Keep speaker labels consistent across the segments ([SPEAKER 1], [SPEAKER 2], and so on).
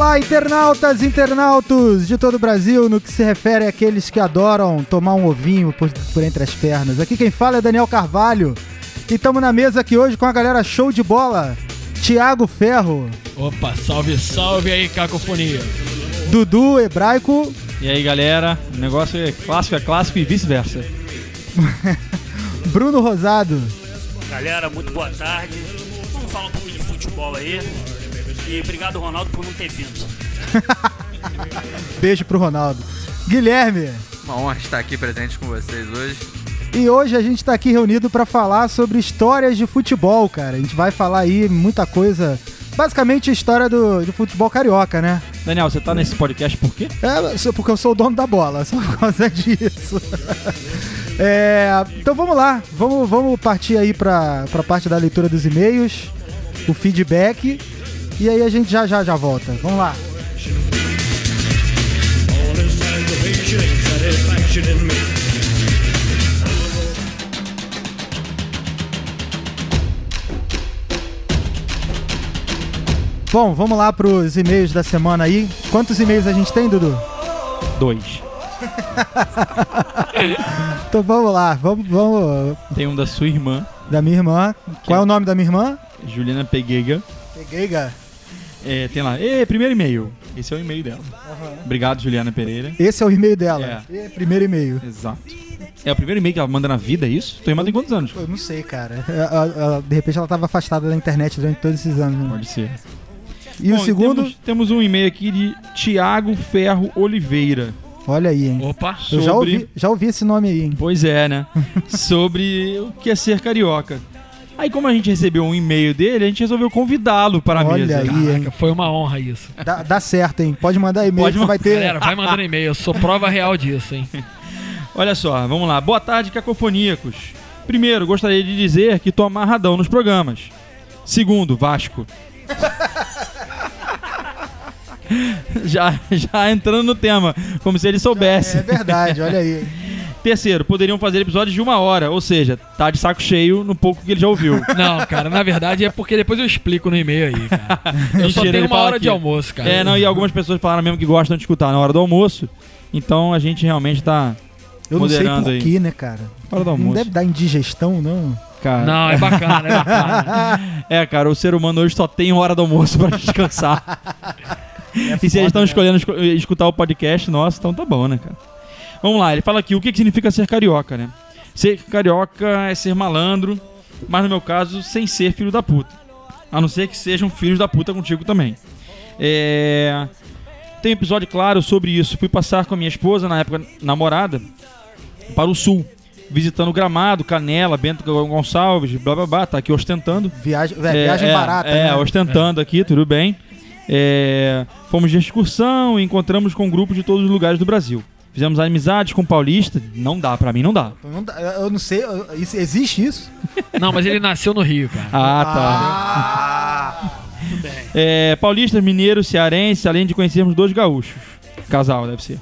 [SPEAKER 1] Olá, internautas e internautos de todo o Brasil, no que se refere àqueles que adoram tomar um ovinho por entre as pernas. Aqui quem fala é Daniel Carvalho e estamos na mesa aqui hoje com a galera show de bola. Thiago Ferro.
[SPEAKER 2] Opa, salve, salve aí, cacofonia.
[SPEAKER 1] Dudu Hebraico.
[SPEAKER 3] E aí, galera, o negócio é clássico e vice-versa.
[SPEAKER 1] Bruno Rosado.
[SPEAKER 4] Galera, muito boa tarde. Vamos falar um pouquinho de futebol aí. E obrigado, Ronaldo, por não ter vindo.
[SPEAKER 1] Beijo pro Ronaldo. Guilherme.
[SPEAKER 5] Uma honra estar aqui presente com vocês hoje.
[SPEAKER 1] E hoje a gente tá aqui reunido pra falar sobre histórias de futebol, cara. A gente vai falar aí muita coisa. Basicamente a história do futebol carioca, né?
[SPEAKER 3] Daniel, você tá nesse podcast por quê?
[SPEAKER 1] Porque eu sou o dono da bola, só por causa disso. Então vamos lá, vamos partir aí pra parte da leitura dos e-mails, o feedback, e aí a gente já volta. Vamos lá. Bom, vamos lá pros e-mails da semana aí. Quantos e-mails a gente tem, Dudu?
[SPEAKER 3] 2.
[SPEAKER 1] Então vamos lá, vamos.
[SPEAKER 3] Tem um da sua irmã.
[SPEAKER 1] Da minha irmã. Qual é o nome da minha irmã?
[SPEAKER 3] Juliana Pegueiga.
[SPEAKER 1] Pegueiga?
[SPEAKER 3] Tem lá, primeiro e-mail. Esse é o e-mail dela. Uhum. Obrigado, Juliana Pereira.
[SPEAKER 1] Esse é o e-mail dela. Primeiro e-mail.
[SPEAKER 3] Exato. É o primeiro e-mail que ela manda na vida, é isso? Tua irmã tem quantos anos?
[SPEAKER 1] Eu não sei, cara. De repente ela estava afastada da internet durante todos esses anos. Né?
[SPEAKER 3] Pode ser.
[SPEAKER 1] E o segundo?
[SPEAKER 3] Temos um e-mail aqui de Thiago Ferro Oliveira.
[SPEAKER 1] Olha aí, hein?
[SPEAKER 2] Opa,
[SPEAKER 1] eu já ouvi esse nome aí, hein?
[SPEAKER 3] Pois é, né? Sobre o que é ser carioca. Aí, como a gente recebeu um e-mail dele, a gente resolveu convidá-lo para a mesa.
[SPEAKER 1] Olha aí,
[SPEAKER 2] caraca,
[SPEAKER 1] hein?
[SPEAKER 2] foi uma honra isso.
[SPEAKER 1] Dá certo, hein? Pode mandar e-mail que você vai ter...
[SPEAKER 2] Galera, vai mandando e-mail, eu sou prova real disso, hein?
[SPEAKER 3] Olha só, vamos lá. Boa tarde, cacofoníacos. Primeiro, gostaria de dizer que tô amarradão nos programas. Segundo, Vasco. Já entrando no tema, como se ele soubesse.
[SPEAKER 1] É verdade, olha aí.
[SPEAKER 3] Terceiro, poderiam fazer episódios de 1 hora, ou seja, tá de saco cheio no pouco que ele já ouviu.
[SPEAKER 2] Não, cara, na verdade é porque depois eu explico no e-mail aí, cara. Eu só
[SPEAKER 3] Mentira,
[SPEAKER 2] tenho uma hora
[SPEAKER 3] aqui.
[SPEAKER 2] de almoço, cara.
[SPEAKER 3] E algumas pessoas falaram mesmo que gostam de escutar na hora do almoço, então a gente realmente tá
[SPEAKER 1] eu não sei
[SPEAKER 3] moderando
[SPEAKER 1] por
[SPEAKER 3] aí.
[SPEAKER 1] quê, né, cara?
[SPEAKER 3] Hora do almoço.
[SPEAKER 1] Não deve dar indigestão, não?
[SPEAKER 3] Cara.
[SPEAKER 2] Não, é bacana, é bacana.
[SPEAKER 3] Cara, o ser humano hoje só tem hora do almoço pra descansar. E se eles estão escolhendo escutar o podcast nosso, então tá bom, né, cara? Vamos lá, ele fala aqui o que significa ser carioca, né? Ser carioca é ser malandro, mas no meu caso, sem ser filho da puta. A não ser que sejam filhos da puta contigo também. Tem um episódio claro sobre isso. Fui passar com a minha esposa, na época namorada, para o sul, visitando Gramado, Canela, Bento Gonçalves, blá blá blá, tá aqui ostentando.
[SPEAKER 1] Viagem barata, né?
[SPEAKER 3] Ostentando aqui, tudo bem. Fomos de excursão e encontramos com grupos de todos os lugares do Brasil. Fizemos amizades com paulista. Não dá, pra mim não dá.
[SPEAKER 1] Eu não sei, existe isso?
[SPEAKER 2] Não, mas ele nasceu no Rio, cara.
[SPEAKER 3] Tá.
[SPEAKER 4] Tudo bem.
[SPEAKER 3] Paulistas, mineiros, cearenses, além de conhecermos 2 gaúchos. Casal, deve ser.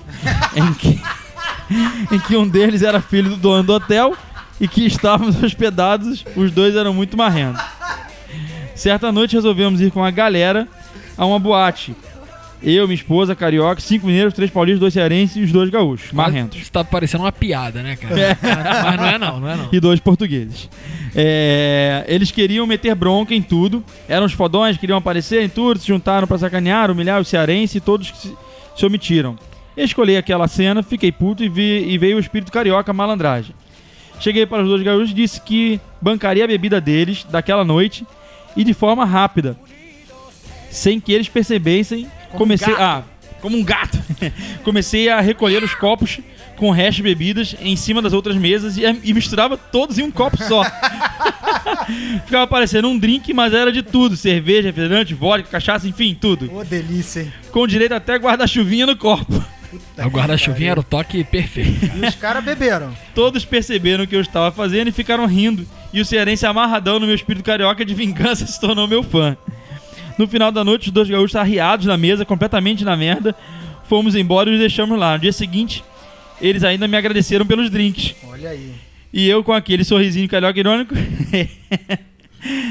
[SPEAKER 3] em que um deles era filho do dono do hotel e que estávamos hospedados, os 2 eram muito marrentos. Certa noite resolvemos ir com a galera a uma boate. Eu, minha esposa, carioca, 5 mineiros, 3 paulistas, 2 cearenses e os 2 gaúchos, marrentos.
[SPEAKER 2] Isso tá parecendo uma piada, né, cara? Mas não é não.
[SPEAKER 3] E 2 portugueses. Eles queriam meter bronca em tudo, eram os fodões, queriam aparecer em tudo, se juntaram pra sacanear, humilhar os cearenses e todos se omitiram. Escolhi aquela cena, fiquei puto e veio o espírito carioca malandragem. Cheguei para os 2 gaúchos e disse que bancaria a bebida deles daquela noite e de forma rápida, sem que eles percebessem. Como um gato. Comecei a recolher os copos com o resto de bebidas em cima das outras mesas e misturava todos em um copo só. Ficava parecendo um drink, mas era de tudo: cerveja, refrigerante, vodka, cachaça, enfim, tudo.
[SPEAKER 1] Ô, delícia, hein?
[SPEAKER 3] Com direito até guarda-chuvinha no copo.
[SPEAKER 2] O guarda-chuvinha era o toque perfeito.
[SPEAKER 1] E os caras beberam.
[SPEAKER 3] Todos perceberam o que eu estava fazendo e ficaram rindo. E o cearense amarradão no meu espírito carioca de vingança se tornou meu fã. No final da noite, os 2 gaúchos arriados na mesa, completamente na merda, fomos embora e os deixamos lá. No dia seguinte, eles ainda me agradeceram pelos drinks.
[SPEAKER 1] Olha aí.
[SPEAKER 3] E eu, com aquele sorrisinho carioca irônico,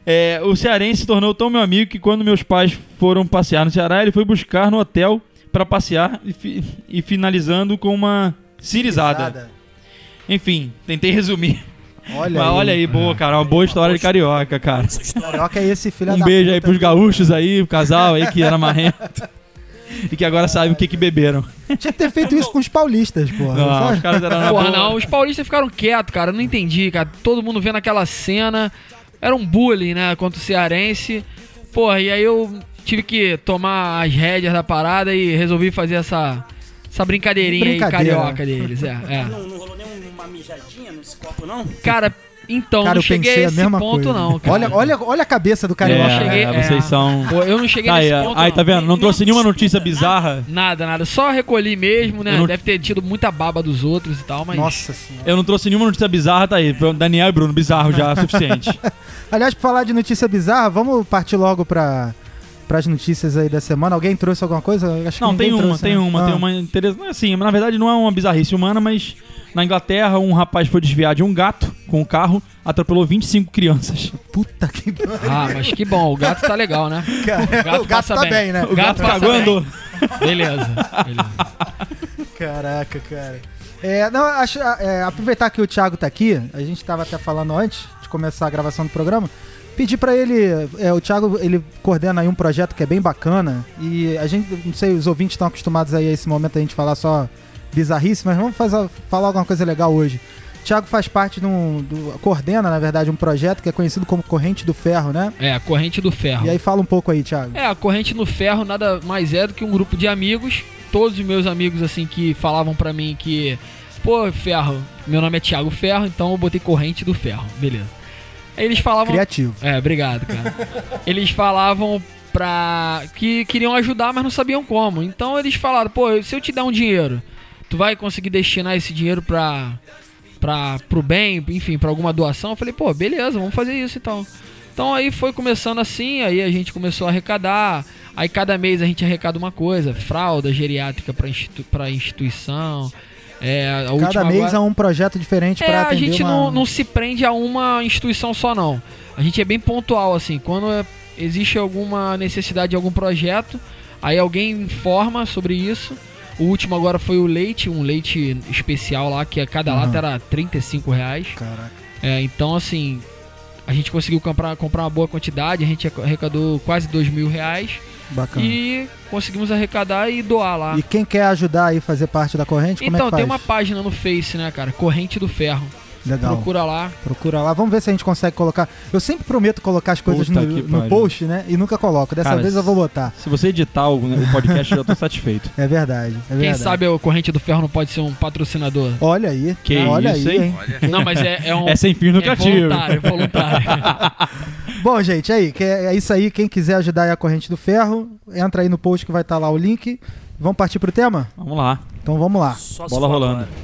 [SPEAKER 3] O cearense se tornou tão meu amigo que quando meus pais foram passear no Ceará, ele foi buscar no hotel pra passear e finalizando com uma cirizada. Enfim, tentei resumir.
[SPEAKER 1] Olha
[SPEAKER 3] Mas
[SPEAKER 1] aí.
[SPEAKER 3] olha aí, boa, cara. Uma boa história de carioca, cara.
[SPEAKER 4] Essa história.
[SPEAKER 1] Carioca é esse filho
[SPEAKER 3] Um
[SPEAKER 1] da
[SPEAKER 3] beijo aí
[SPEAKER 1] puta.
[SPEAKER 3] pros gaúchos aí, o casal aí que era marrento. E que agora sabe o que beberam.
[SPEAKER 1] Tinha que ter feito isso com os paulistas, porra.
[SPEAKER 3] Não,
[SPEAKER 1] sabe?
[SPEAKER 3] os caras eram na
[SPEAKER 2] Porra,
[SPEAKER 3] boa.
[SPEAKER 2] não, os paulistas ficaram quietos, cara. Eu não entendi, cara. Todo mundo vendo aquela cena. Era um bullying, né? Contra o cearense. Porra, e aí eu tive que tomar as rédeas da parada e resolvi fazer essa brincadeirinha aí
[SPEAKER 1] Brincadeira.
[SPEAKER 2] carioca deles.
[SPEAKER 4] Não rolou nem uma mijadinha nesse copo, não?
[SPEAKER 2] Cara, então,
[SPEAKER 1] Cara,
[SPEAKER 2] não
[SPEAKER 1] eu
[SPEAKER 2] cheguei
[SPEAKER 1] pensei
[SPEAKER 2] a
[SPEAKER 1] a
[SPEAKER 2] esse
[SPEAKER 1] mesma
[SPEAKER 2] ponto,
[SPEAKER 1] coisa.
[SPEAKER 2] não, cara.
[SPEAKER 1] Olha a cabeça do carioca.
[SPEAKER 2] Eu cheguei-
[SPEAKER 3] Vocês são...
[SPEAKER 2] Pô, eu não cheguei
[SPEAKER 3] Aí,
[SPEAKER 2] nesse ponto,
[SPEAKER 3] aí,
[SPEAKER 2] não.
[SPEAKER 3] tá vendo? Não trouxe nenhuma notícia bizarra.
[SPEAKER 2] Nada. Só recolhi mesmo, né?
[SPEAKER 3] Eu não-
[SPEAKER 2] Deve ter tido muita baba dos outros e tal, mas...
[SPEAKER 1] Nossa senhora.
[SPEAKER 3] Eu não trouxe nenhuma notícia bizarra, tá aí. Daniel e Bruno, bizarro já é suficiente.
[SPEAKER 1] Aliás, pra falar de notícia bizarra, vamos partir logo pras notícias aí da semana. Alguém trouxe alguma coisa? Acho que
[SPEAKER 3] Não,
[SPEAKER 1] ninguém
[SPEAKER 3] tem
[SPEAKER 1] trouxe,
[SPEAKER 3] tem
[SPEAKER 1] né?
[SPEAKER 3] uma interessante. Assim, na verdade não é uma bizarrice humana, mas na Inglaterra um rapaz foi desviar de um gato com o carro, atropelou 25 crianças.
[SPEAKER 1] Puta que
[SPEAKER 2] Ah, mas que bom. O gato tá legal, né?
[SPEAKER 1] cara. O gato
[SPEAKER 2] passa
[SPEAKER 1] tá bem, né?
[SPEAKER 3] O gato
[SPEAKER 2] passa
[SPEAKER 3] cagou e
[SPEAKER 2] bem.
[SPEAKER 3] andou.
[SPEAKER 2] Beleza.
[SPEAKER 1] Caraca, cara. Aproveitar que o Thiago tá aqui, a gente tava até falando antes de começar a gravação do programa, pedir pra ele, o Thiago, ele coordena aí um projeto que é bem bacana e a gente, não sei, os ouvintes estão acostumados aí a esse momento a gente falar só bizarrice, mas vamos falar alguma coisa legal hoje. O Thiago faz parte coordena, na verdade, um projeto que é conhecido como Corrente do Ferro, né?
[SPEAKER 2] A Corrente do Ferro.
[SPEAKER 1] E aí fala um pouco aí, Thiago.
[SPEAKER 2] A Corrente do Ferro nada mais é do que um grupo de amigos. Todos os meus amigos, assim, que falavam pra mim que... Pô, Ferro, meu nome é Thiago Ferro, então eu botei Corrente do Ferro. Beleza. Aí eles falavam...
[SPEAKER 1] Criativo.
[SPEAKER 2] Obrigado, cara. Eles falavam que queriam ajudar, mas não sabiam como. Então eles falaram, pô, se eu te dar um dinheiro, tu vai conseguir destinar esse dinheiro pro bem, enfim, pra alguma doação? Eu falei, pô, beleza, vamos fazer isso então. Então aí foi começando assim, aí a gente começou a arrecadar. Aí cada mês a gente arrecada uma coisa, fralda geriátrica pra instituição. A última
[SPEAKER 1] Cada mês
[SPEAKER 2] agora...
[SPEAKER 1] é um projeto diferente pra atender
[SPEAKER 2] a gente
[SPEAKER 1] uma...
[SPEAKER 2] não se prende a uma instituição só, não. A gente é bem pontual, assim. Quando existe alguma necessidade de algum projeto, aí alguém informa sobre isso. O último agora foi o leite, um leite especial lá, que cada lata era R$35.
[SPEAKER 1] Caraca.
[SPEAKER 2] Então, assim, a gente conseguiu comprar uma boa quantidade, a gente arrecadou quase R$2.000.
[SPEAKER 1] Bacana.
[SPEAKER 2] E conseguimos arrecadar e doar lá.
[SPEAKER 1] E quem quer ajudar aí a fazer parte da corrente, como é
[SPEAKER 2] Então,
[SPEAKER 1] que faz?
[SPEAKER 2] tem uma página no Face, né, cara? Corrente do Ferro.
[SPEAKER 1] Legal.
[SPEAKER 2] Procura lá.
[SPEAKER 1] Procura lá. Vamos ver se a gente consegue colocar. Eu sempre prometo colocar as coisas
[SPEAKER 3] Puta
[SPEAKER 1] no
[SPEAKER 3] que pariu.
[SPEAKER 1] post, né? E nunca coloco. Dessa
[SPEAKER 3] Cara,
[SPEAKER 1] vez eu vou botar.
[SPEAKER 3] Se você editar o podcast, eu já tô satisfeito.
[SPEAKER 1] É verdade. É
[SPEAKER 2] Quem
[SPEAKER 1] verdade.
[SPEAKER 2] sabe a Corrente do Ferro não pode ser um patrocinador.
[SPEAKER 1] Olha aí.
[SPEAKER 3] Que
[SPEAKER 1] olha
[SPEAKER 3] isso,
[SPEAKER 1] aí,
[SPEAKER 3] hein?
[SPEAKER 5] Olha.
[SPEAKER 2] Não, mas é um...
[SPEAKER 3] É sem fins lucrativos.
[SPEAKER 2] voluntário.
[SPEAKER 1] Bom, gente, aí, é isso aí. Quem quiser ajudar aí a Corrente do Ferro, entra aí no post que vai estar lá o link. Vamos partir pro tema?
[SPEAKER 3] Vamos lá.
[SPEAKER 1] Então vamos lá.
[SPEAKER 4] Só se
[SPEAKER 3] Bola
[SPEAKER 4] for
[SPEAKER 3] rolando.
[SPEAKER 4] agora.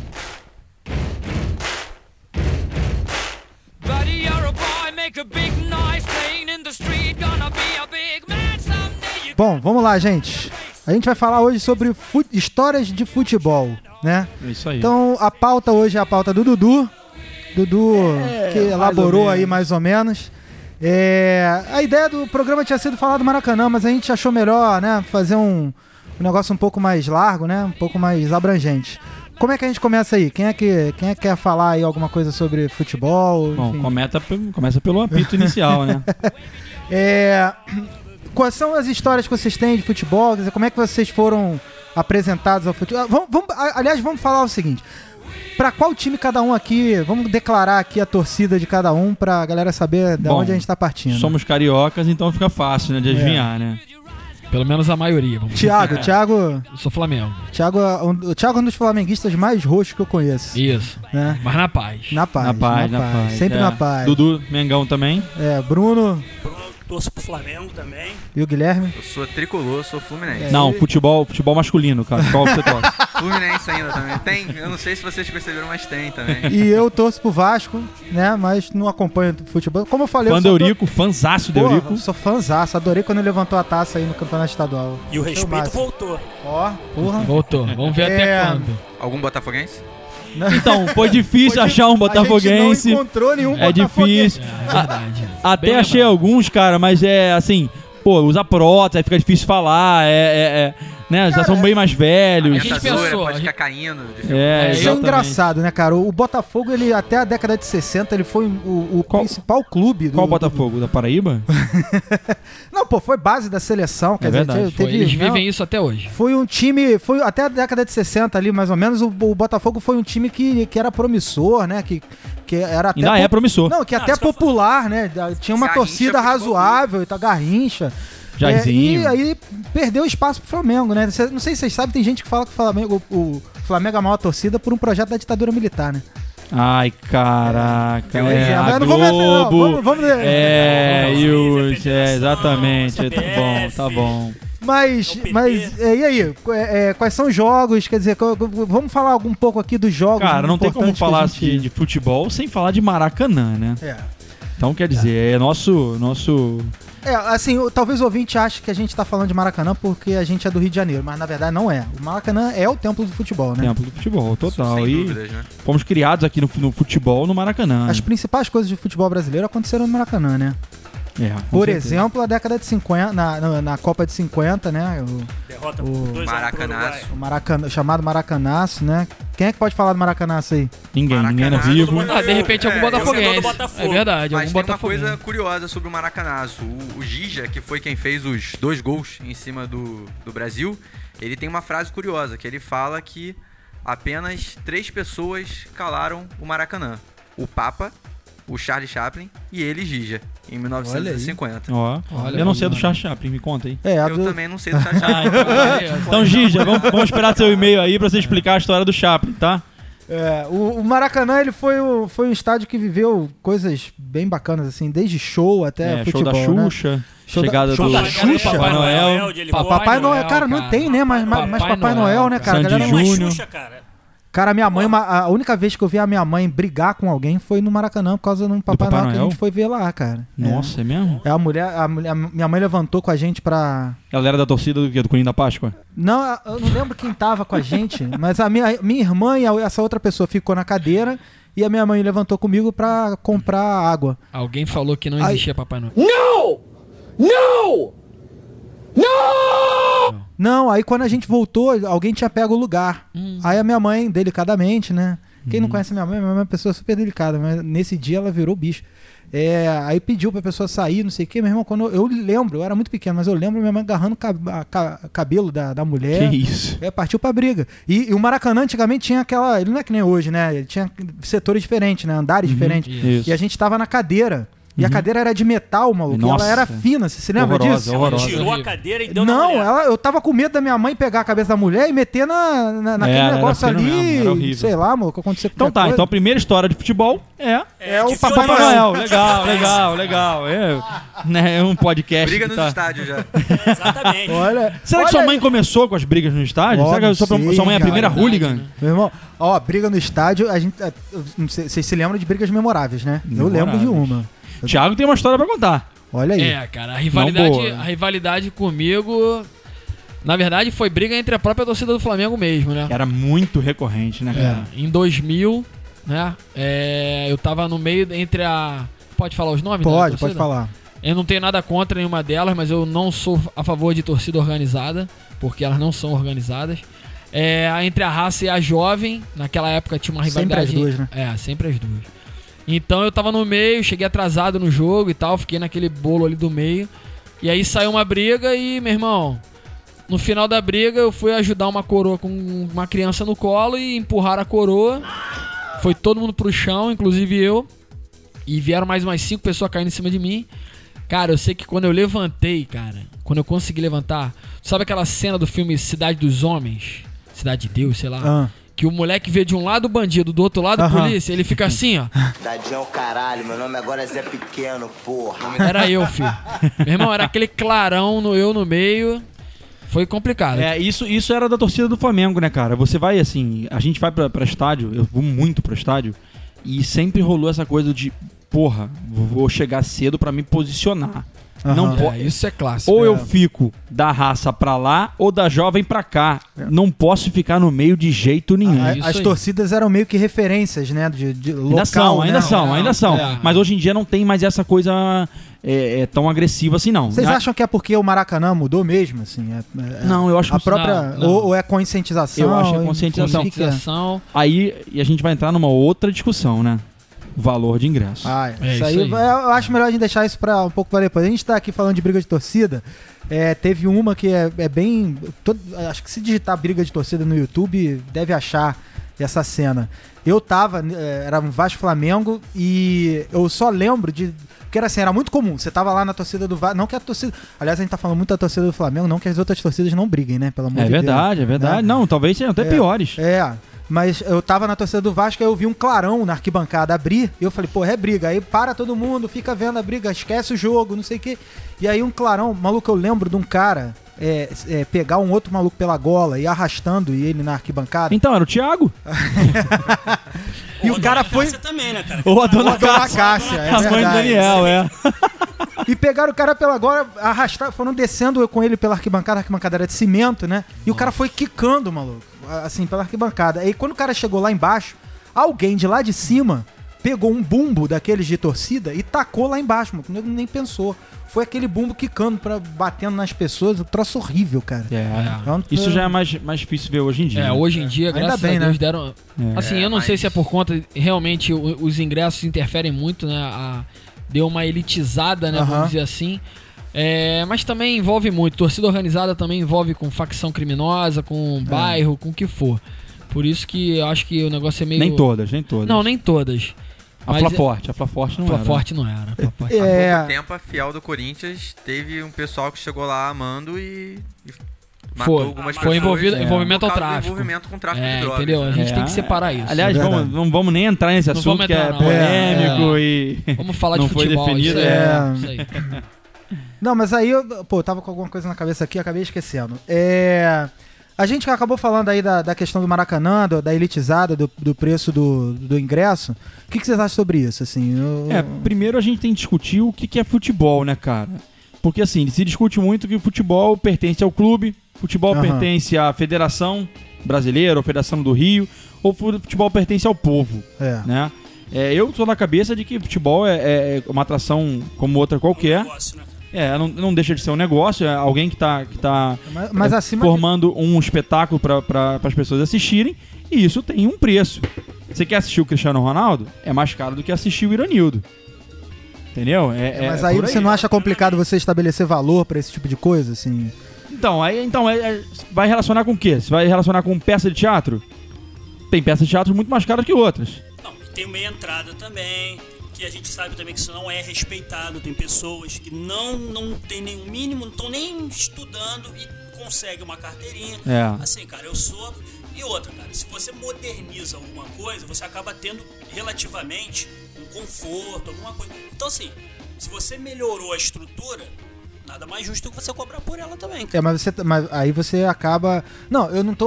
[SPEAKER 6] Buddy, you're a boy, make a big noise playing in the street, gonna be a big man someday. You
[SPEAKER 1] Bom, vamos lá, gente. A gente vai falar hoje sobre histórias de futebol, né?
[SPEAKER 3] É isso aí.
[SPEAKER 1] Então, a pauta hoje é a pauta do Dudu. Dudu, que
[SPEAKER 3] mais
[SPEAKER 1] elaborou
[SPEAKER 3] ou
[SPEAKER 1] aí
[SPEAKER 3] menos.
[SPEAKER 1] mais ou menos. A ideia do programa tinha sido falar do Maracanã, mas a gente achou melhor, né, fazer um negócio um pouco mais largo, né, um pouco mais abrangente. Como é que a gente começa aí? Quem é que quer falar aí alguma coisa sobre futebol?
[SPEAKER 3] Bom,
[SPEAKER 1] Enfim.
[SPEAKER 3] começa pelo apito inicial, né?
[SPEAKER 1] Quais são as histórias que vocês têm de futebol? Quer dizer, como é que vocês foram apresentados ao futebol? Aliás, vamos falar o seguinte. Pra qual time cada um aqui? Vamos declarar aqui a torcida de cada um pra galera saber de
[SPEAKER 3] Bom,
[SPEAKER 1] onde a gente tá partindo.
[SPEAKER 3] Somos cariocas, então fica fácil, né, de adivinhar, né?
[SPEAKER 2] Pelo menos a maioria. Vamos dizer.
[SPEAKER 1] Thiago,
[SPEAKER 2] Eu sou Flamengo.
[SPEAKER 1] o Thiago é um dos flamenguistas mais roxos que eu conheço.
[SPEAKER 2] Isso.
[SPEAKER 1] Né?
[SPEAKER 2] Mas na paz.
[SPEAKER 1] Na paz.
[SPEAKER 3] Na paz.
[SPEAKER 1] Sempre
[SPEAKER 3] é.
[SPEAKER 1] na paz.
[SPEAKER 3] Dudu, Mengão também.
[SPEAKER 1] Bruno
[SPEAKER 4] Torço pro Flamengo também.
[SPEAKER 1] e o Guilherme.
[SPEAKER 5] Eu sou tricolor, sou fluminense.
[SPEAKER 3] Não, futebol masculino, cara. Qual você torce?
[SPEAKER 5] Fluminense ainda também. Tem, eu não sei se vocês perceberam, mas tem também.
[SPEAKER 1] E eu torço pro Vasco, né? Mas não acompanho futebol. Como eu falei,
[SPEAKER 3] Fã do Eurico, fãzaço do Eurico.
[SPEAKER 1] Sou fãzaço. Adorei quando ele levantou a taça aí no campeonato estadual.
[SPEAKER 4] E o
[SPEAKER 1] Foi
[SPEAKER 4] respeito
[SPEAKER 1] máximo.
[SPEAKER 4] voltou.
[SPEAKER 1] Ó, porra.
[SPEAKER 2] Voltou. Vamos ver até quando.
[SPEAKER 5] Algum botafoguense?
[SPEAKER 3] Então, foi difícil achar um botafoguense.
[SPEAKER 1] A gente não encontrou nenhum
[SPEAKER 3] É
[SPEAKER 1] botafoguense.
[SPEAKER 3] difícil.
[SPEAKER 2] É verdade.
[SPEAKER 3] Até
[SPEAKER 2] Bem
[SPEAKER 3] achei
[SPEAKER 2] lembrado.
[SPEAKER 3] alguns, cara, mas é assim, pô, usa prótese, aí fica difícil falar, né, já são bem mais
[SPEAKER 2] A
[SPEAKER 3] velhos.
[SPEAKER 2] gente
[SPEAKER 5] Dentadura
[SPEAKER 2] pensou,
[SPEAKER 5] pode
[SPEAKER 2] a
[SPEAKER 5] ficar caindo.
[SPEAKER 3] É,
[SPEAKER 1] Isso é
[SPEAKER 3] exatamente.
[SPEAKER 1] engraçado, né, cara? O Botafogo, ele até a década de 60, ele foi o
[SPEAKER 3] Qual-
[SPEAKER 1] principal clube do...
[SPEAKER 3] Qual Botafogo? Da Paraíba?
[SPEAKER 1] Não, pô, foi base da seleção. Quer
[SPEAKER 3] É
[SPEAKER 1] dizer,
[SPEAKER 3] verdade,
[SPEAKER 2] Foi, eles vivem isso até hoje.
[SPEAKER 1] Foi um time, foi até a década de 60 ali, mais ou menos, o Botafogo foi um time que era promissor, né? Que era até
[SPEAKER 3] Ainda é promissor.
[SPEAKER 1] Não, que até
[SPEAKER 4] isso que eu
[SPEAKER 1] popular, né? Tinha uma
[SPEAKER 5] Garrincha,
[SPEAKER 1] torcida
[SPEAKER 5] futebol
[SPEAKER 1] razoável, tá Garrincha.
[SPEAKER 3] Jairzinho.
[SPEAKER 1] E aí perdeu espaço pro Flamengo, né? Não sei se vocês sabem, tem gente que fala que o Flamengo é a maior torcida por um projeto da ditadura militar, né?
[SPEAKER 3] Ai, caraca.
[SPEAKER 1] Pois
[SPEAKER 3] É,
[SPEAKER 1] mas
[SPEAKER 3] a
[SPEAKER 1] não vamos entrar, não.
[SPEAKER 3] Globo.
[SPEAKER 1] Vamos
[SPEAKER 3] Exatamente. Tá bom.
[SPEAKER 1] Mas e aí? Quais são os jogos? Quer dizer, vamos falar um pouco aqui dos jogos.
[SPEAKER 3] Cara, não tem como
[SPEAKER 1] importantes que a
[SPEAKER 3] falar
[SPEAKER 1] gente-
[SPEAKER 3] de futebol sem falar de Maracanã, né?
[SPEAKER 1] É.
[SPEAKER 3] Então, quer dizer, é nosso
[SPEAKER 1] Assim, talvez o ouvinte ache que a gente tá falando de Maracanã porque a gente é do Rio de Janeiro, mas na verdade não é. O Maracanã é o templo do futebol, né?
[SPEAKER 3] templo do futebol, total.
[SPEAKER 5] Sem
[SPEAKER 3] E
[SPEAKER 5] dúvidas, né?
[SPEAKER 3] fomos criados aqui no futebol no Maracanã.
[SPEAKER 1] As principais coisas de futebol brasileiro aconteceram no Maracanã, né?
[SPEAKER 3] Com
[SPEAKER 1] Por
[SPEAKER 3] certeza.
[SPEAKER 1] exemplo, a década de 50, na Copa de 50, né?
[SPEAKER 4] Derrota
[SPEAKER 1] O
[SPEAKER 4] por 2 a 1 pro
[SPEAKER 5] Maracanaço.
[SPEAKER 4] Uruguai.
[SPEAKER 1] O Maracanã, chamado Maracanaço, né? Quem é que pode falar do Maracanaço aí?
[SPEAKER 3] Ninguém era
[SPEAKER 5] Maracanã,
[SPEAKER 3] vivo.
[SPEAKER 4] todo mundo-
[SPEAKER 2] Ah, de repente algum
[SPEAKER 5] É,
[SPEAKER 2] botafoguense.
[SPEAKER 4] torcedor do Botafogo.
[SPEAKER 2] É verdade,
[SPEAKER 5] Mas
[SPEAKER 2] algum
[SPEAKER 5] tem uma
[SPEAKER 2] botafoguense.
[SPEAKER 5] coisa curiosa sobre o Maracanaço. O Gija, que foi quem fez os 2 gols em cima do Brasil, ele tem uma frase curiosa, que ele fala que apenas 3 pessoas calaram o Maracanã. O Papa, o Charlie Chaplin e ele, Gija, em 1950.
[SPEAKER 3] Ó,
[SPEAKER 2] Olha
[SPEAKER 3] eu não
[SPEAKER 2] aí,
[SPEAKER 3] sei do
[SPEAKER 2] mano.
[SPEAKER 3] Charles Chaplin, me conta aí.
[SPEAKER 1] É,
[SPEAKER 5] Eu também não sei do Charlie Chaplin.
[SPEAKER 3] Então, Gija, vamos esperar seu e-mail aí pra você explicar a história do Chaplin, tá?
[SPEAKER 1] o Maracanã, ele foi um estádio que viveu coisas bem bacanas, assim, desde show até
[SPEAKER 3] Show
[SPEAKER 1] futebol,
[SPEAKER 3] da
[SPEAKER 1] né?
[SPEAKER 3] Xuxa,
[SPEAKER 1] Show da-
[SPEAKER 3] chegada
[SPEAKER 1] show
[SPEAKER 3] do
[SPEAKER 1] da
[SPEAKER 3] Papai
[SPEAKER 1] Xuxa?
[SPEAKER 3] Noel.
[SPEAKER 4] de Ele
[SPEAKER 1] Papai
[SPEAKER 4] Boy.
[SPEAKER 1] Noel, cara, não tem, né? Mas Papai Noel, né, cara? A
[SPEAKER 3] Sandy
[SPEAKER 1] galera
[SPEAKER 4] Tem
[SPEAKER 1] não-
[SPEAKER 4] uma
[SPEAKER 3] Júnior.
[SPEAKER 4] Xuxa, cara.
[SPEAKER 1] Cara, minha mãe, a única vez que eu vi a minha mãe brigar com alguém foi no Maracanã por causa de um Papai Noel que a
[SPEAKER 3] Noel?
[SPEAKER 1] gente foi ver lá, cara.
[SPEAKER 3] Nossa, é mesmo?
[SPEAKER 1] A minha mãe levantou com a gente pra...
[SPEAKER 3] Galera da torcida do quê? Do Coelhinho da Páscoa?
[SPEAKER 1] Não, eu não lembro quem tava com a gente, mas a minha irmã e essa outra pessoa ficou na cadeira e a minha mãe levantou comigo pra comprar água.
[SPEAKER 2] Alguém falou que não existia Papai Noel.
[SPEAKER 1] Não, aí quando a gente voltou, alguém tinha pego o lugar. Aí a minha mãe, delicadamente, né? Quem não conhece minha mãe é uma pessoa super delicada, mas nesse dia ela virou bicho. Aí pediu pra pessoa sair, não sei o quê. Meu irmão, quando eu lembro, eu era muito pequeno, mas eu lembro minha mãe agarrando o cabelo da mulher.
[SPEAKER 3] Que isso?
[SPEAKER 1] Partiu pra briga. E o Maracanã antigamente tinha aquela... Ele não é que nem hoje, né? Ele tinha setores diferentes, né? Andares diferentes.
[SPEAKER 3] Isso.
[SPEAKER 1] E a gente tava na cadeira. E a cadeira era de metal, maluco. E
[SPEAKER 3] Nossa.
[SPEAKER 1] ela era fina, você se lembra
[SPEAKER 3] Horrorosa,
[SPEAKER 1] disso?
[SPEAKER 3] horrorosa.
[SPEAKER 4] Tirou a
[SPEAKER 2] horrível.
[SPEAKER 4] cadeira e deu na
[SPEAKER 1] Não,
[SPEAKER 4] mulher.
[SPEAKER 1] eu tava com medo da minha mãe pegar a cabeça da mulher e meter naquele
[SPEAKER 3] Era
[SPEAKER 1] negócio
[SPEAKER 3] fino
[SPEAKER 1] ali.
[SPEAKER 3] mesmo, era horrível.
[SPEAKER 1] Sei lá, mano, que aconteceu com
[SPEAKER 3] Então
[SPEAKER 1] qualquer
[SPEAKER 3] tá,
[SPEAKER 1] coisa.
[SPEAKER 3] então a primeira história de futebol
[SPEAKER 1] É o
[SPEAKER 4] de
[SPEAKER 1] Papai
[SPEAKER 3] Papai
[SPEAKER 4] violência.
[SPEAKER 3] Noel. Legal. É um podcast
[SPEAKER 5] Briga
[SPEAKER 3] que
[SPEAKER 5] nos
[SPEAKER 3] tá...
[SPEAKER 5] estádios já.
[SPEAKER 4] Exatamente.
[SPEAKER 1] Olha,
[SPEAKER 3] Será que
[SPEAKER 1] olha
[SPEAKER 3] sua
[SPEAKER 1] aí.
[SPEAKER 3] mãe começou com as brigas no estádio?
[SPEAKER 1] Ó,
[SPEAKER 3] Será que
[SPEAKER 1] não
[SPEAKER 3] sua
[SPEAKER 1] sei,
[SPEAKER 3] mãe é a
[SPEAKER 1] cara.
[SPEAKER 3] primeira hooligan?
[SPEAKER 1] Meu irmão, ó, briga no estádio, a gente. Não sei, vocês se lembram de brigas memoráveis, né? Eu lembro de uma.
[SPEAKER 3] Thiago tem uma história pra contar.
[SPEAKER 1] Olha aí.
[SPEAKER 2] É, cara, a
[SPEAKER 3] boa.
[SPEAKER 2] rivalidade comigo, na verdade, foi briga entre a própria torcida do Flamengo mesmo, né?
[SPEAKER 3] Que era muito recorrente, né, cara?
[SPEAKER 2] Em 2000, né? Eu tava no meio entre a... Pode falar os nomes? da
[SPEAKER 1] Pode
[SPEAKER 2] torcida?
[SPEAKER 1] falar.
[SPEAKER 2] Eu não tenho nada contra nenhuma delas, mas eu não sou a favor de torcida organizada, porque elas não são organizadas. Entre a raça e a jovem, naquela época tinha uma
[SPEAKER 1] Sempre
[SPEAKER 2] rivalidade...
[SPEAKER 1] as duas, né?
[SPEAKER 2] Sempre as duas. Então eu tava no meio, cheguei atrasado no jogo e tal, fiquei naquele bolo ali do meio. E aí saiu uma briga e, meu irmão, no final da briga eu fui ajudar uma coroa com uma criança no colo e empurraram a coroa. Foi todo mundo pro chão, inclusive eu. E vieram mais umas 5 pessoas caindo em cima de mim. Cara, eu sei que quando eu levantei, cara, quando eu consegui levantar, sabe aquela cena do filme Cidade dos Homens? Cidade de Deus, sei lá.
[SPEAKER 1] Ah.
[SPEAKER 2] Que o moleque vê de um lado o bandido, do outro lado a
[SPEAKER 1] Aham.
[SPEAKER 2] polícia, ele fica assim, ó.
[SPEAKER 7] Tadinho é o caralho, meu nome agora é Zé Pequeno, porra.
[SPEAKER 2] Era eu, filho. Meu irmão, era aquele clarão, eu no meio. Foi complicado.
[SPEAKER 3] Isso era da torcida do Flamengo, né, cara? Você vai, assim, a gente vai pra estádio, eu vou muito pro estádio, e sempre rolou essa coisa de, porra, vou chegar cedo pra me posicionar. Não
[SPEAKER 2] Isso é clássico.
[SPEAKER 3] Ou eu fico da raça pra lá ou da jovem pra cá. Não posso ficar no meio de jeito nenhum.
[SPEAKER 2] isso
[SPEAKER 1] As
[SPEAKER 2] aí.
[SPEAKER 1] torcidas eram meio que referências, né? De local,
[SPEAKER 3] Ainda
[SPEAKER 1] né?
[SPEAKER 3] são.
[SPEAKER 2] É.
[SPEAKER 3] Mas hoje em dia não tem mais essa coisa tão agressiva assim, não.
[SPEAKER 1] Vocês acham que é porque o Maracanã mudou mesmo, assim?
[SPEAKER 3] Não, eu acho que
[SPEAKER 1] a própria
[SPEAKER 2] não.
[SPEAKER 1] Ou é conscientização?
[SPEAKER 3] Eu acho que é conscientização.
[SPEAKER 1] O que que é?
[SPEAKER 2] Conscientização.
[SPEAKER 3] Aí e a gente vai entrar numa outra discussão, né? Valor de ingresso.
[SPEAKER 1] Isso aí. Eu acho melhor a gente deixar isso pra um pouco pra depois. A gente tá aqui falando de briga de torcida. Teve uma que é bem... acho que se digitar briga de torcida no YouTube, deve achar essa cena. Eu tava... era um Vasco Flamengo e eu só lembro de... Porque era assim, era muito comum. Você tava lá na torcida do Vasco... Não que a torcida... Aliás, a gente tá falando muito da torcida do Flamengo, não que as outras torcidas não briguem, né? Pelo amor de Deus.
[SPEAKER 3] É verdade.
[SPEAKER 1] Né?
[SPEAKER 3] Não, talvez sejam até piores.
[SPEAKER 1] Mas eu tava na torcida do Vasco, aí eu vi um clarão na arquibancada abrir, e eu falei, pô, é briga. Aí para todo mundo, fica vendo a briga, esquece o jogo, não sei o quê. E aí um clarão, maluco, eu lembro de um cara pegar um outro maluco pela gola e arrastando ele na arquibancada.
[SPEAKER 3] Então, era o Thiago.
[SPEAKER 1] E o cara foi...
[SPEAKER 4] também, né, cara?
[SPEAKER 3] Ou a dona
[SPEAKER 1] Cássia, é
[SPEAKER 3] a mãe do
[SPEAKER 1] verdade.
[SPEAKER 3] Daniel,
[SPEAKER 1] E pegaram o cara pela gola, arrastaram, foram descendo com ele pela arquibancada, a arquibancada era de cimento, né? E o cara foi quicando, maluco, assim, pela arquibancada. Aí quando o cara chegou lá embaixo, alguém de lá de cima pegou um bumbo daqueles de torcida e tacou lá embaixo, mano. O nego nem pensou. Foi aquele bumbo quicando, batendo nas pessoas, um troço horrível, cara.
[SPEAKER 3] Isso já é mais difícil ver hoje em dia.
[SPEAKER 2] Hoje em dia, graças a Deus,
[SPEAKER 1] né?
[SPEAKER 2] deram... Assim, eu não sei se é por conta... Realmente, os ingressos interferem muito, né? Deu uma elitizada, né? Vamos dizer assim. Mas também envolve muito. Torcida organizada também envolve com facção criminosa, com bairro, com o que for. Por isso que eu acho que o negócio é meio...
[SPEAKER 3] Nem todas.
[SPEAKER 2] Não, nem todas.
[SPEAKER 3] A Fla-Forte não era.
[SPEAKER 2] Fla-Forte não era.
[SPEAKER 5] Há pouco tempo, a Fiel do Corinthians teve um pessoal que chegou lá amando e matou algumas pessoas.
[SPEAKER 2] Foi envolvimento ao
[SPEAKER 5] por causa do
[SPEAKER 2] tráfico.
[SPEAKER 5] envolvimento com tráfico de drogas.
[SPEAKER 2] Entendeu? A
[SPEAKER 5] Né?
[SPEAKER 2] gente tem que separar isso.
[SPEAKER 3] Aliás, não vamos nem entrar nesse assunto que é polêmico e...
[SPEAKER 2] Vamos falar
[SPEAKER 3] não
[SPEAKER 2] de
[SPEAKER 3] foi
[SPEAKER 2] futebol.
[SPEAKER 3] definido.
[SPEAKER 2] Isso aí.
[SPEAKER 1] Não, mas aí eu tava com alguma coisa na cabeça aqui, acabei esquecendo. A gente acabou falando aí da questão do Maracanã, da elitizada, do preço do ingresso. O que vocês acham sobre isso? Assim,
[SPEAKER 3] primeiro a gente tem que discutir o que é futebol, né, cara? Porque assim, se discute muito que o futebol pertence ao clube, futebol pertence à Federação Brasileira, ou Federação do Rio, ou futebol pertence ao povo, né? Eu sou da cabeça de que futebol é uma atração como outra qualquer.
[SPEAKER 4] Negócio, né?
[SPEAKER 3] Não deixa de ser um negócio, é alguém que tá
[SPEAKER 1] mas acima
[SPEAKER 3] formando um espetáculo para as pessoas assistirem, e isso tem um preço. Você quer assistir o Cristiano Ronaldo? É mais caro do que assistir o Iranildo. Entendeu?
[SPEAKER 1] Mas aí você não acha complicado você estabelecer valor pra esse tipo de coisa, assim?
[SPEAKER 3] Então, vai relacionar com o quê? Você vai relacionar com peça de teatro? Tem peças de teatro muito mais caras que outras.
[SPEAKER 4] Não, tem meia entrada também, que a gente sabe também que isso não é respeitado. Tem pessoas que não tem nenhum mínimo, não estão nem estudando e conseguem uma carteirinha. Assim, cara, eu sou... E outra, cara, se você moderniza alguma coisa, você acaba tendo relativamente um conforto, alguma coisa. Então, assim, se você melhorou a estrutura, nada mais justo que você cobrar por ela também.
[SPEAKER 1] Mas aí você acaba... Não, eu não tô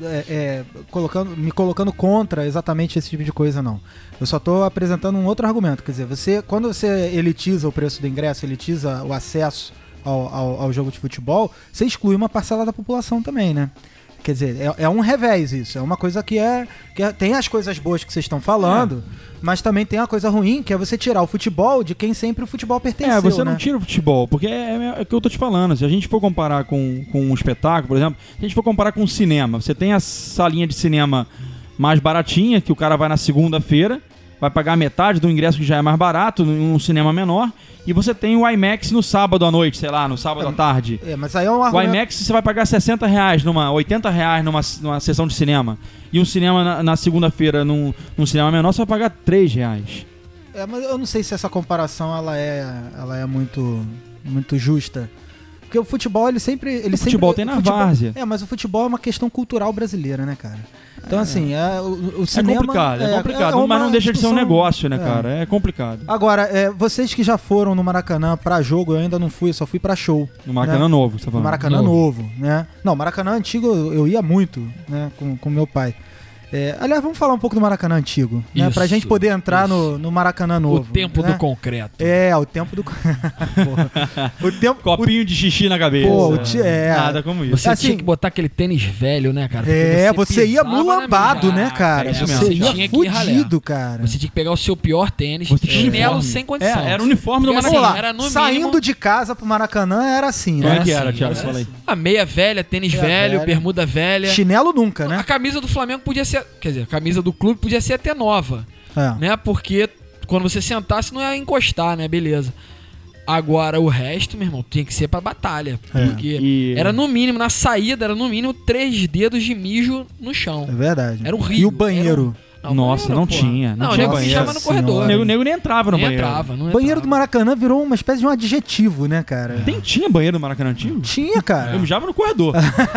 [SPEAKER 1] me colocando contra exatamente esse tipo de coisa, não. Eu só tô apresentando um outro argumento. Quer dizer, quando você elitiza o preço do ingresso, elitiza o acesso ao jogo de futebol, você exclui uma parcela da população também, né? Quer dizer, é um revés isso. É uma coisa que tem as coisas boas que vocês estão falando, mas também tem a coisa ruim, que é você tirar o futebol de quem sempre o futebol pertenceu,
[SPEAKER 3] você
[SPEAKER 1] né?
[SPEAKER 3] não tira o futebol, porque é o que eu tô te falando. Se a gente for comparar com um espetáculo, por exemplo, se a gente for comparar com um cinema, você tem a salinha de cinema mais baratinha, que o cara vai na segunda-feira, vai pagar metade do ingresso que já é mais barato, num cinema menor, e você tem o IMAX no sábado à noite, sei lá, no sábado à tarde.
[SPEAKER 1] Mas aí é um
[SPEAKER 3] argumento... O IMAX você vai pagar R$60, R$80 numa sessão de cinema. E um cinema na segunda-feira, num cinema menor, você vai pagar R$3.
[SPEAKER 1] Mas eu não sei se essa comparação ela é muito, muito justa. Porque o futebol, ele sempre...
[SPEAKER 3] O futebol tem na várzea.
[SPEAKER 1] Mas o futebol é uma questão cultural brasileira, né, cara? Então, assim, o cinema...
[SPEAKER 3] É complicado, mas não deixa de ser um negócio, né, cara? É complicado.
[SPEAKER 1] Agora, vocês que já foram no Maracanã pra jogo, eu ainda não fui, eu só fui pra show.
[SPEAKER 3] No Maracanã Novo, você tá falando?
[SPEAKER 1] No Maracanã Novo, né? Não, Maracanã Antigo eu ia muito, né, com meu pai. Aliás, vamos falar um pouco do Maracanã antigo, né? Pra gente poder entrar no Maracanã novo.
[SPEAKER 2] O tempo
[SPEAKER 1] né?
[SPEAKER 2] do concreto.
[SPEAKER 1] O tempo do...
[SPEAKER 3] Copinho de xixi na cabeça.
[SPEAKER 1] Nada
[SPEAKER 3] como isso.
[SPEAKER 2] Você tinha que botar aquele tênis velho, né, cara?
[SPEAKER 1] Você ia mulambado, né, cara? Você ia fudido, cara.
[SPEAKER 2] Você tinha que pegar o seu pior tênis, chinelo sem condição.
[SPEAKER 3] Era o uniforme do Maracanã.
[SPEAKER 1] Saindo de casa pro Maracanã era assim, né?
[SPEAKER 3] Como é que era, Thiago? Fala aí.
[SPEAKER 2] A meia velha, tênis velho, bermuda velha.
[SPEAKER 1] Chinelo nunca, né?
[SPEAKER 2] A camisa do Flamengo podia ser... Quer dizer, a camisa do clube podia ser até nova. Né? Porque quando você sentasse não ia encostar, né? Beleza. Agora o resto, meu irmão, tinha que ser pra batalha. Porque era no mínimo, na saída, era no mínimo 3 dedos de mijo no chão.
[SPEAKER 1] É verdade.
[SPEAKER 2] Era horrível.
[SPEAKER 1] E o banheiro?
[SPEAKER 3] Nossa, não tinha.
[SPEAKER 2] Não, o nego mijava no corredor.
[SPEAKER 3] O nego nem entrava no banheiro.
[SPEAKER 1] O banheiro do Maracanã virou uma espécie de um adjetivo, né, cara?
[SPEAKER 3] Tinha banheiro do Maracanã antigo?
[SPEAKER 1] Tinha, cara.
[SPEAKER 3] Eu mijava no corredor.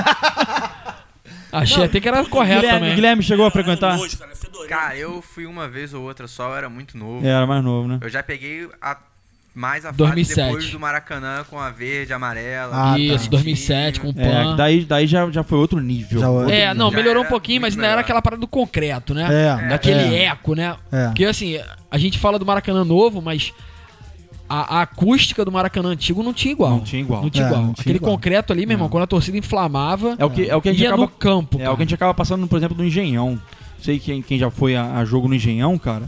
[SPEAKER 2] Achei até que era correto também.
[SPEAKER 3] Guilherme chegou a frequentar?
[SPEAKER 5] Cara, eu fui uma vez ou outra só, eu era muito novo.
[SPEAKER 3] Era mais novo, né?
[SPEAKER 5] Eu já peguei mais a
[SPEAKER 2] 2007.
[SPEAKER 5] fase depois do Maracanã com a verde, amarela.
[SPEAKER 2] Isso, 2007 com o PAN.
[SPEAKER 3] Daí já foi outro nível.
[SPEAKER 2] Melhorou um pouquinho, mas ainda era aquela parada do concreto, né? Daquele eco, né? Porque assim, a gente fala do Maracanã novo, mas a acústica do Maracanã antigo não tinha igual. Aquele concreto ali, meu irmão, quando a torcida inflamava,
[SPEAKER 3] é o que a gente
[SPEAKER 2] ia no campo.
[SPEAKER 3] É o que a gente acaba passando, por exemplo, no Engenhão. Sei quem já foi a jogo no Engenhão, cara.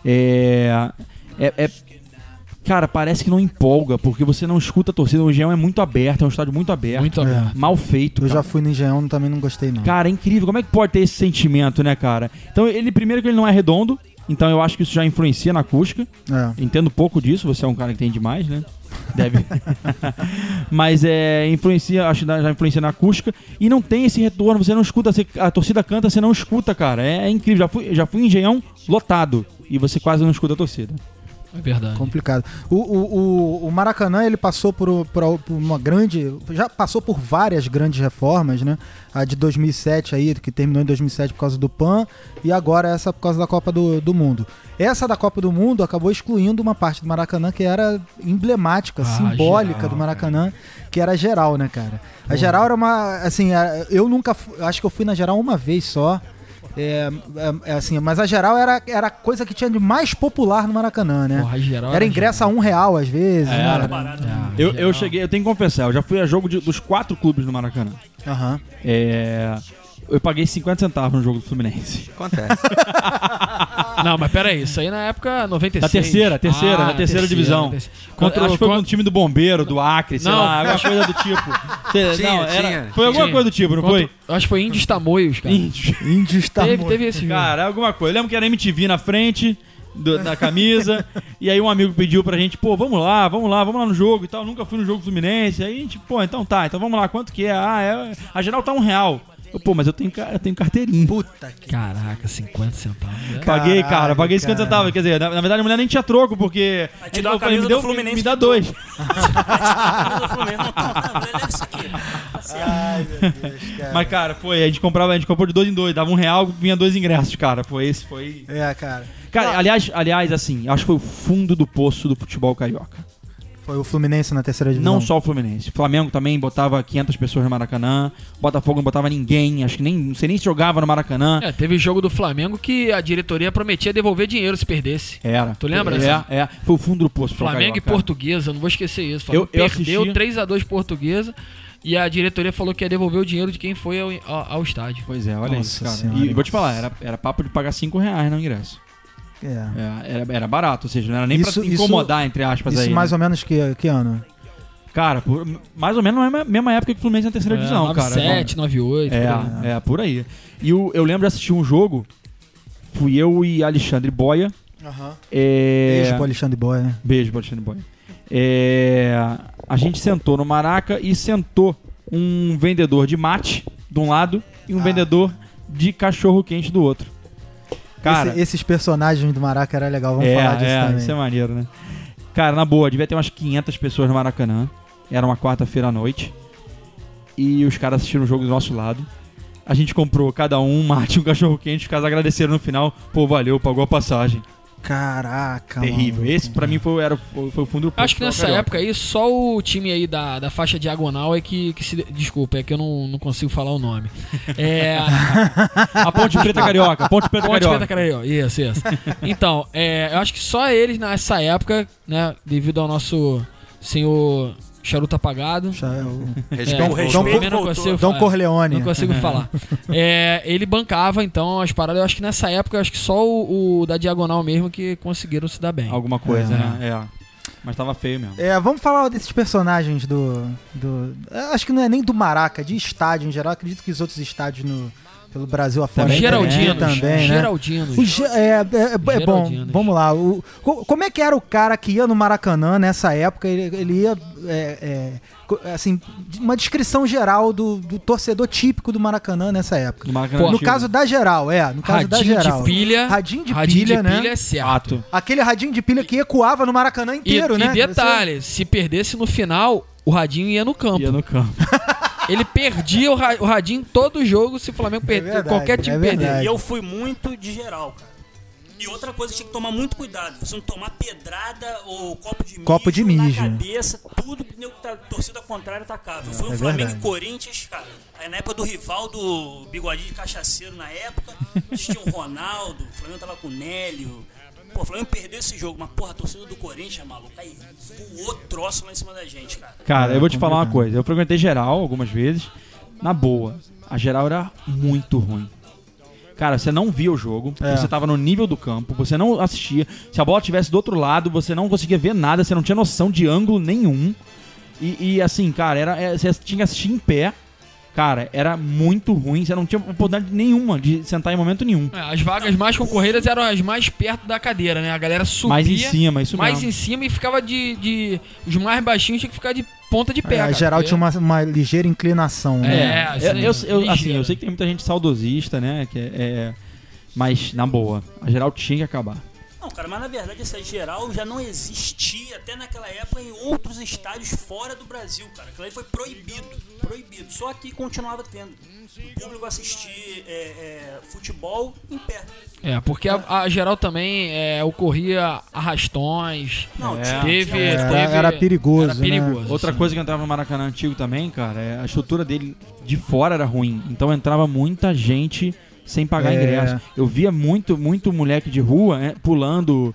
[SPEAKER 3] Cara, parece que não empolga, porque você não escuta a torcida. O Engenhão é muito aberto, é um estádio muito aberto.
[SPEAKER 2] Muito aberto.
[SPEAKER 3] Mal feito.
[SPEAKER 1] Eu já fui no Engenhão, também não gostei, não.
[SPEAKER 3] Cara, é incrível. Como é que pode ter esse sentimento, né, cara? Então, primeiro que ele não é redondo, então eu acho que isso já influencia na acústica. Entendo pouco disso, você é um cara que tem demais, né? Deve. Mas acho que já influencia na acústica. E não tem esse retorno, você não escuta, a torcida canta, você não escuta, cara. É incrível. Já fui em Engenhão lotado e você quase não escuta a torcida.
[SPEAKER 2] É verdade.
[SPEAKER 1] Complicado. O Maracanã, ele passou por uma grande... Já passou por várias grandes reformas, né? A de 2007 aí, que terminou em 2007 por causa do PAN, e agora essa por causa da Copa do Mundo. Essa da Copa do Mundo acabou excluindo uma parte do Maracanã que era emblemática, simbólica geral, do Maracanã, que era a Geral, né, cara? A Geral era uma... Assim, eu nunca... Acho que eu fui na Geral uma vez só. Assim, mas a Geral era a coisa que tinha de mais popular no Maracanã, né?
[SPEAKER 2] Porra, a Geral
[SPEAKER 1] era ingresso a R$1 às vezes.
[SPEAKER 3] Era barato. Eu cheguei, eu tenho que confessar, eu já fui a jogo dos 4 clubes no Maracanã. Eu paguei 50 centavos no jogo do Fluminense.
[SPEAKER 5] Acontece.
[SPEAKER 2] Não, mas peraí, isso aí na época 96.
[SPEAKER 3] Na terceira divisão. Acho que foi com o time do Bombeiro, do Acre, sei lá, alguma coisa do tipo. Foi alguma coisa do tipo, não foi?
[SPEAKER 2] Acho que foi Índios Tamoios, cara.
[SPEAKER 1] Índios Tamoios.
[SPEAKER 2] Teve esse jogo.
[SPEAKER 3] Cara, alguma coisa. Eu lembro que era MTV na frente da camisa, e aí um amigo pediu pra gente, vamos lá no jogo e tal. Nunca fui no jogo do Fluminense. Aí a gente, então vamos lá, quanto que é? A Geral tá R$1. Mas eu tenho carteirinha.
[SPEAKER 1] Puta que...
[SPEAKER 2] Caraca, 50 centavos.
[SPEAKER 3] Paguei 50 centavos. Quer dizer, na verdade a mulher nem tinha troco, porque...
[SPEAKER 4] Vai te dar uma camisa do Fluminense.
[SPEAKER 3] Me dá 2.
[SPEAKER 1] Ai, meu Deus, cara.
[SPEAKER 3] Mas, cara, a gente comprou de 2 em 2. Dava R$1, vinha 2 ingressos, cara. Foi.
[SPEAKER 1] Cara.
[SPEAKER 3] Cara, aliás, assim, acho que foi o fundo do poço do futebol carioca.
[SPEAKER 1] Foi o Fluminense na terceira divisão.
[SPEAKER 3] Não só o Fluminense. O Flamengo também botava 500 pessoas no Maracanã. O Botafogo não botava ninguém. Acho que não sei nem se jogava no Maracanã.
[SPEAKER 2] Teve jogo do Flamengo que a diretoria prometia devolver dinheiro se perdesse.
[SPEAKER 3] Era.
[SPEAKER 2] Tu lembra?
[SPEAKER 3] Foi o fundo do poço.
[SPEAKER 2] Flamengo e Portuguesa, não vou esquecer isso. Flamengo perdeu 3-2 Portuguesa e a diretoria falou que ia devolver o dinheiro de quem foi ao estádio.
[SPEAKER 3] Pois é, olha isso, cara.
[SPEAKER 1] Senhora.
[SPEAKER 3] E vou te falar, era papo de pagar R$5 no ingresso. Era barato, ou seja, não era nem pra incomodar, entre aspas.
[SPEAKER 1] Isso
[SPEAKER 3] aí,
[SPEAKER 1] mais ou menos que ano?
[SPEAKER 3] Cara, mais ou menos na mesma época que o Fluminense na terceira divisão,
[SPEAKER 2] 97,
[SPEAKER 3] cara.
[SPEAKER 2] 98.
[SPEAKER 3] Por aí. E eu lembro de assistir um jogo, fui eu e Alexandre Boia.
[SPEAKER 1] Beijo pro Alexandre Boia, né?
[SPEAKER 3] Beijo pro Alexandre Boia. A gente sentou no Maraca e sentou um vendedor de mate de um lado e um vendedor de cachorro-quente do outro. Cara,
[SPEAKER 1] esses personagens do Maraca era legal, vamos falar disso também.
[SPEAKER 3] Isso é maneiro, né? Cara, na boa, devia ter umas 500 pessoas no Maracanã. Era uma quarta-feira à noite. E os caras assistiram o jogo do nosso lado. A gente comprou cada um mate e um cachorro-quente. Os caras agradeceram no final. Valeu, pagou a passagem.
[SPEAKER 1] Caraca,
[SPEAKER 3] terrível.
[SPEAKER 1] mano.
[SPEAKER 3] Esse pra mim foi o fundo do poço.
[SPEAKER 2] Acho que nessa época aí, só o time aí da faixa diagonal é que se... Desculpa, é que eu não consigo falar o nome.
[SPEAKER 3] A Ponte Preta Carioca. Ponte Preta Carioca.
[SPEAKER 2] Isso. Então, eu acho que só eles nessa época, né, devido ao nosso senhor charuto apagado.
[SPEAKER 1] Dom Corleone.
[SPEAKER 2] Não consigo falar. Ele bancava, então, as paradas. Eu acho que nessa época, eu acho que só o da diagonal mesmo que conseguiram se dar bem.
[SPEAKER 3] Alguma coisa, né? Mas tava feio mesmo.
[SPEAKER 1] Vamos falar desses personagens do... Acho que não é nem do Maraca, de estádio em geral. Acredito que os outros estádios pelo Brasil afora
[SPEAKER 2] Geraldinos
[SPEAKER 1] também, né?
[SPEAKER 2] Geraldinos.
[SPEAKER 1] Bom, vamos lá. Como é que era o cara que ia no Maracanã nessa época? Ele ia... assim, uma descrição geral do torcedor típico do Maracanã nessa época. No caso da geral, no caso da geral.
[SPEAKER 2] Radinho de pilha,
[SPEAKER 1] né?
[SPEAKER 2] É certo.
[SPEAKER 1] Aquele radinho de pilha que ecoava no Maracanã inteiro, né?
[SPEAKER 2] E detalhe, se perdesse no final, o radinho ia no campo. Ele perdia o radinho todo jogo se o Flamengo perder, qualquer time perder.
[SPEAKER 4] E eu fui muito de geral, cara. E outra coisa, tinha que tomar muito cuidado. Você não tomar pedrada ou copo de mijo na cabeça, tudo que a torcida contrária atacava. Foi o Flamengo e Corinthians, cara. Aí na época do Rivaldo, bigodinho de cachaceiro na época, tinha o Ronaldo, o Flamengo tava com o Nélio. Pô, o Flamengo perdeu esse jogo, mas porra, a torcida do Corinthians, maluco, aí voou troço lá em cima da gente, cara.
[SPEAKER 3] Cara, eu vou te falar uma coisa. Eu frequentei geral algumas vezes. Na boa, a geral era muito ruim. Cara, você não via o jogo, você tava no nível do campo, você não assistia. Se a bola estivesse do outro lado, você não conseguia ver nada, você não tinha noção de ângulo nenhum. E assim, cara, você tinha que assistir em pé. Cara, era muito ruim, você não tinha oportunidade nenhuma de sentar em momento nenhum.
[SPEAKER 2] As vagas mais concorridas eram as mais perto da cadeira, né? A galera subia
[SPEAKER 3] mais em cima, isso
[SPEAKER 2] mais
[SPEAKER 3] mesmo.
[SPEAKER 2] Em cima e ficava os mais baixinhos tinha que ficar de ponta de pé.
[SPEAKER 1] A geral tinha uma ligeira inclinação, né?
[SPEAKER 3] Eu sei que tem muita gente saudosista, né? Mas, na boa, a geral tinha que acabar.
[SPEAKER 4] Não, cara, mas na verdade essa geral já não existia até naquela época em outros estádios fora do Brasil, cara. Aquilo aí foi proibido. Só aqui continuava tendo. O público assistir futebol em pé.
[SPEAKER 2] Porque a geral também ocorria arrastões.
[SPEAKER 4] Não,
[SPEAKER 1] era perigoso.
[SPEAKER 3] Né? Outra coisa que entrava no Maracanã antigo também, cara, a estrutura dele de fora era ruim. Então entrava muita gente sem pagar ingresso. Eu via muito moleque de rua pulando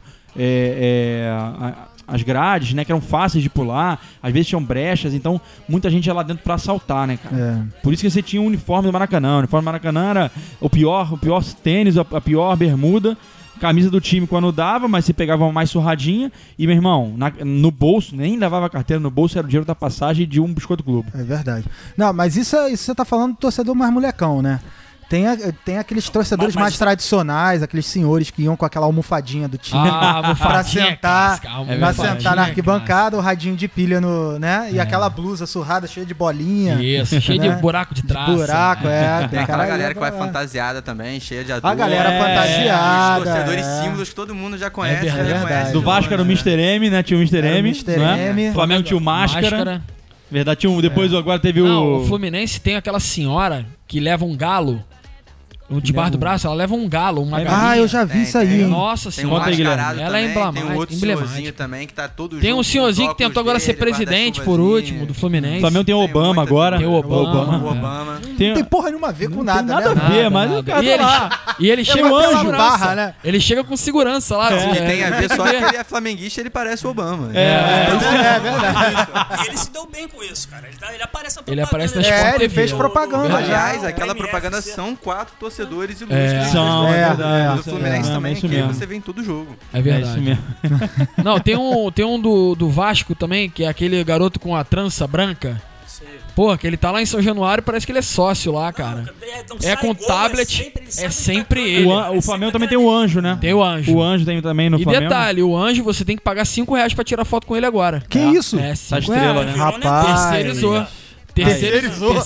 [SPEAKER 3] as grades, né, que eram fáceis de pular, às vezes tinham brechas, então muita gente ia lá dentro pra assaltar, né, cara? Por isso que você tinha o uniforme do Maracanã. O uniforme do Maracanã era o pior tênis, a pior bermuda, camisa do time quando dava, mas você pegava uma mais surradinha e, meu irmão, no bolso, nem levava a carteira no bolso, era o dinheiro da passagem de um Biscoito Globo.
[SPEAKER 1] É verdade. Não, mas isso você tá falando do torcedor mais molecão, né? Tem aqueles torcedores mais tradicionais, aqueles senhores que iam com aquela almofadinha do time pra sentar na arquibancada, o radinho de pilha né? E aquela blusa surrada cheia de bolinha.
[SPEAKER 2] Isso, cheia de buraco de traço.
[SPEAKER 5] Tem aquela galera que vai fantasiada também, cheia de adultos.
[SPEAKER 1] A galera fantasiada.
[SPEAKER 5] Os torcedores símbolos que todo mundo já conhece.
[SPEAKER 3] Verdade. Do Vasco era o Mr. M, né? Tinha o Mr. M.
[SPEAKER 1] Né?
[SPEAKER 3] O Flamengo tinha o Máscara. Verdade, tinha depois agora teve
[SPEAKER 2] o Fluminense tem aquela senhora que leva um galo debaixo do braço, ela leva um galo, uma galinha.
[SPEAKER 1] Eu já vi isso aí.
[SPEAKER 2] Nossa senhora, ela é emblemática.
[SPEAKER 5] Tem um outro senhorzinho também que tá todo
[SPEAKER 2] Tem um senhorzinho que tentou agora ser presidente por último do Fluminense.
[SPEAKER 3] O Flamengo tem o Obama agora.
[SPEAKER 2] Tem o Obama.
[SPEAKER 1] Não tem porra nenhuma a ver com nada,
[SPEAKER 3] nada a ver, mas o cara tá lá.
[SPEAKER 2] E ele chega com segurança,
[SPEAKER 1] né?
[SPEAKER 2] Ele chega com segurança lá.
[SPEAKER 5] Que tem a ver só que ele é flamenguista, ele parece o Obama.
[SPEAKER 1] É verdade.
[SPEAKER 4] E ele se deu bem com isso, cara. Ele aparece na propaganda.
[SPEAKER 2] Ele aparece na Sport
[SPEAKER 1] ele fez propaganda.
[SPEAKER 5] Aliás, aquela propaganda são 4 torcedores ilustres.
[SPEAKER 3] Do
[SPEAKER 5] Fluminense também, que você vê em todo jogo.
[SPEAKER 2] É verdade. Não, tem um do Vasco também, que é aquele garoto com a trança branca. Pô, que ele tá lá em São Januário, parece que ele é sócio lá, cara. Com tablet, sempre ele.
[SPEAKER 3] O Flamengo também tem o Anjo, né?
[SPEAKER 2] Tem o Anjo.
[SPEAKER 3] O Anjo tem também no Flamengo.
[SPEAKER 2] E detalhe, o Anjo você tem que pagar R$5 pra tirar foto com ele agora.
[SPEAKER 1] Que isso?
[SPEAKER 3] Essa estrela, né?
[SPEAKER 1] Rapaz.
[SPEAKER 2] Terceirizou.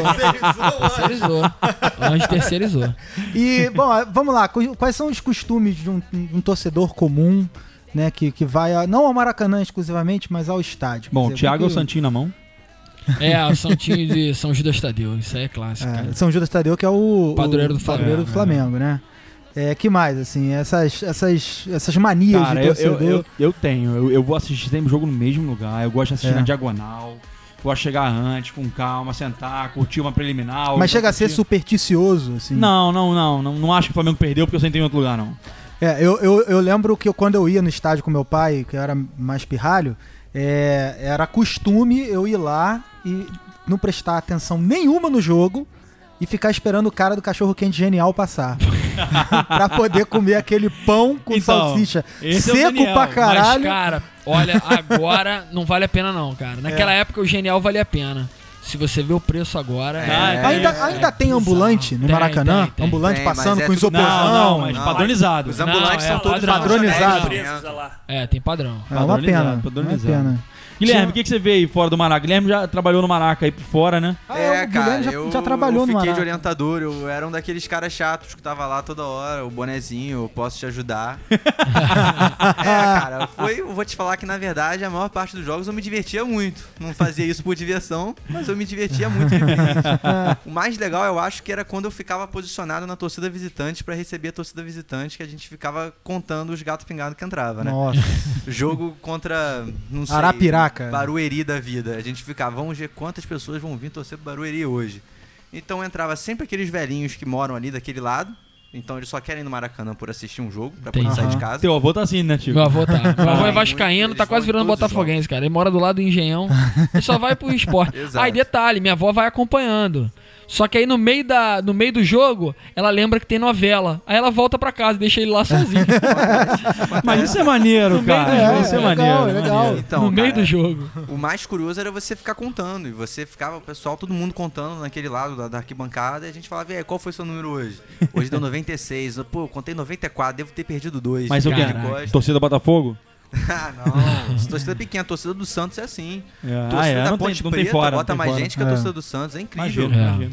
[SPEAKER 2] Anjo terceirizou.
[SPEAKER 1] E, bom, vamos lá. Quais são os costumes de um torcedor comum, né? Que vai, não ao Maracanã exclusivamente, mas ao estádio?
[SPEAKER 3] Bom, o Thiago é o Santinho na mão.
[SPEAKER 2] O Santinho de São Judas Tadeu. Isso aí é clássico.
[SPEAKER 1] São Judas Tadeu, que é o
[SPEAKER 2] padroeiro do
[SPEAKER 1] Flamengo, né? Que mais, assim, essas manias
[SPEAKER 3] cara,
[SPEAKER 1] de torcedor?
[SPEAKER 3] Eu tenho. Eu vou assistir sempre jogo no mesmo lugar. Eu gosto de assistir na diagonal. Gosto de chegar antes, com calma, sentar, curtir uma preliminar.
[SPEAKER 1] Mas chega a ser supersticioso, assim?
[SPEAKER 3] Não acho que o Flamengo perdeu porque eu sentei em outro lugar, não.
[SPEAKER 1] Eu lembro que quando eu ia no estádio com meu pai, que eu era mais pirralho, era costume eu ir lá e não prestar atenção nenhuma no jogo e ficar esperando o cara do cachorro quente genial passar. Pra poder comer aquele pão com salsicha seco pra caralho.
[SPEAKER 2] Mas, cara, olha, agora não vale a pena não, cara. Naquela época o genial valia a pena. Se você vê o preço agora...
[SPEAKER 1] Ainda tem ambulante no Maracanã?
[SPEAKER 2] Tem.
[SPEAKER 1] Ambulante passando com isoporzão?
[SPEAKER 3] Não, mas padronizado.
[SPEAKER 5] Os ambulantes são todos
[SPEAKER 1] padronizados.
[SPEAKER 2] Tem padrão.
[SPEAKER 1] É uma pena.
[SPEAKER 3] Guilherme, o que você vê aí fora do Maraca? Guilherme já trabalhou no Maraca aí por fora, né?
[SPEAKER 5] Cara,
[SPEAKER 1] já trabalhou no Maraca.
[SPEAKER 5] Eu fiquei de orientador, eu era um daqueles caras chatos que tava lá toda hora, o bonezinho, eu posso te ajudar. Cara, eu vou te falar que na verdade a maior parte dos jogos eu me divertia muito. Não fazia isso por diversão, mas eu me divertia muito. O mais legal eu acho que era quando eu ficava posicionado na torcida visitante pra receber a torcida visitante, que a gente ficava contando os gatos pingados que entrava, né?
[SPEAKER 1] Nossa.
[SPEAKER 5] Jogo contra, não sei,
[SPEAKER 1] Arapiraca.
[SPEAKER 5] Barueri da vida. A gente ficava, vamos ver quantas pessoas vão vir torcer pro Barueri hoje. Então entrava sempre aqueles velhinhos que moram ali daquele lado. Então eles só querem ir no Maracanã por assistir um jogo, pra poder sair de casa.
[SPEAKER 3] Teu avô tá assim, né, tio?
[SPEAKER 2] Meu avô tá. Meu avô é vascaíno, tá quase virando botafoguense, cara. Ele mora do lado do Engenhão. Ele só vai pro esporte. Aí, detalhe, minha avó vai acompanhando. Só que aí no meio do jogo, ela lembra que tem novela. Aí ela volta pra casa e deixa ele lá sozinho.
[SPEAKER 3] Mas isso é maneiro, cara. Isso é maneiro.
[SPEAKER 1] Legal.
[SPEAKER 5] Então,
[SPEAKER 2] no meio do jogo.
[SPEAKER 5] O mais curioso era você ficar contando. E você ficava, o pessoal, todo mundo contando naquele lado da arquibancada. E a gente falava, qual foi o seu número hoje? Hoje deu 96. Pô, eu contei 94, devo ter perdido 2.
[SPEAKER 3] Mas o quê? Torcida Botafogo?
[SPEAKER 5] Não, torcida pequena, a torcida do Santos é assim. Torcida da Ponte Preta bota mais gente que a torcida do Santos, é incrível.
[SPEAKER 3] Imagino.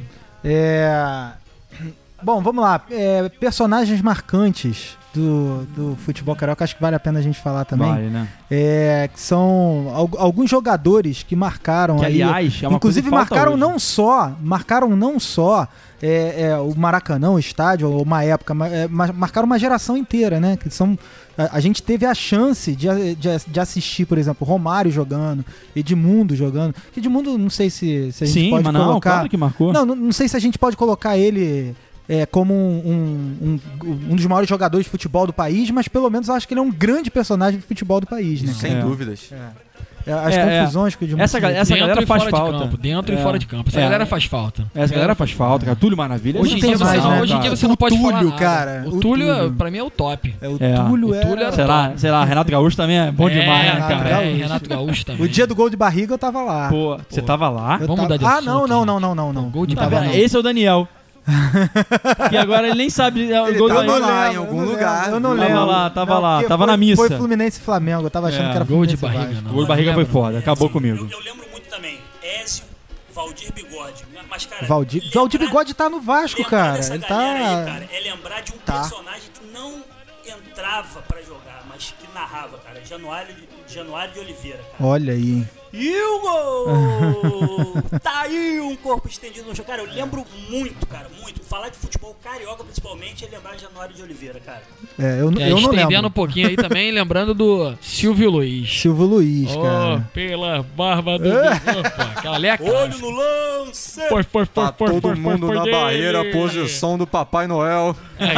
[SPEAKER 1] Bom, vamos lá. Personagens marcantes do futebol carioca, acho que vale a pena a gente falar também.
[SPEAKER 3] Vale, né?
[SPEAKER 1] Que são alguns jogadores que marcaram
[SPEAKER 3] que,
[SPEAKER 1] aí.
[SPEAKER 3] Aliás, é uma
[SPEAKER 1] inclusive
[SPEAKER 3] coisa que
[SPEAKER 1] marcaram não só o Maracanã, o estádio, ou uma época, marcaram uma geração inteira, né? Que são, a gente teve a chance de assistir, por exemplo, Romário jogando, Edmundo jogando. Edmundo, não sei se a gente pode colocar.
[SPEAKER 3] Não, claro que marcou.
[SPEAKER 1] Não sei se a gente pode colocar ele como um dos maiores jogadores de futebol do país, mas pelo menos eu acho que ele é um grande personagem de futebol do país, né?
[SPEAKER 5] Sem dúvidas.
[SPEAKER 1] As confusões que o Edmundo...
[SPEAKER 3] Essa galera faz falta.
[SPEAKER 2] Dentro e fora de campo. Essa galera faz falta.
[SPEAKER 3] Essa galera faz falta, cara. Túlio Maravilha.
[SPEAKER 2] Hoje em dia você não pode falar nada.
[SPEAKER 1] Cara,
[SPEAKER 2] o Túlio, pra mim, é o top.
[SPEAKER 1] O Túlio
[SPEAKER 2] era...
[SPEAKER 3] Sei lá, Renato Gaúcho também é bom demais, né, cara?
[SPEAKER 2] Renato Gaúcho também.
[SPEAKER 1] O dia do gol de barriga eu tava lá.
[SPEAKER 3] Pô, você tava lá?
[SPEAKER 2] Vamos mudar de assunto.
[SPEAKER 1] Não.
[SPEAKER 2] Gol de barriga.
[SPEAKER 3] Esse é o Daniel. E agora ele nem sabe.
[SPEAKER 5] Ele
[SPEAKER 3] gol
[SPEAKER 5] tava lá em algum lugar.
[SPEAKER 1] Eu não lembro.
[SPEAKER 3] Tava na missa.
[SPEAKER 1] Foi Fluminense e Flamengo. Eu tava achando que era
[SPEAKER 2] gol de
[SPEAKER 1] Fluminense.
[SPEAKER 2] barriga, não.
[SPEAKER 3] Gol de barriga foi foda. Acabou comigo.
[SPEAKER 4] Eu lembro muito também. Ézio, Valdir Bigode. Mas, cara,
[SPEAKER 1] Valdir Bigode tá no Vasco, cara. Ele tá.
[SPEAKER 4] Aí, cara. É lembrar de um personagem que não entrava pra jogar, mas que narrava, cara. Januário de Oliveira, cara.
[SPEAKER 1] Olha aí.
[SPEAKER 4] E o gol! Tá aí um corpo estendido no chão. Cara, eu lembro muito, cara, muito. Falar de futebol carioca, principalmente, é lembrar de Januário de Oliveira, cara.
[SPEAKER 1] Eu não lembro.
[SPEAKER 2] Estendendo um pouquinho aí também, lembrando do Silvio Luiz.
[SPEAKER 1] Cara.
[SPEAKER 2] Pela barba do... Opa, aquela ali é clássica.
[SPEAKER 4] Olho no lance!
[SPEAKER 5] Tá todo mundo na barreira, a posição do Papai Noel.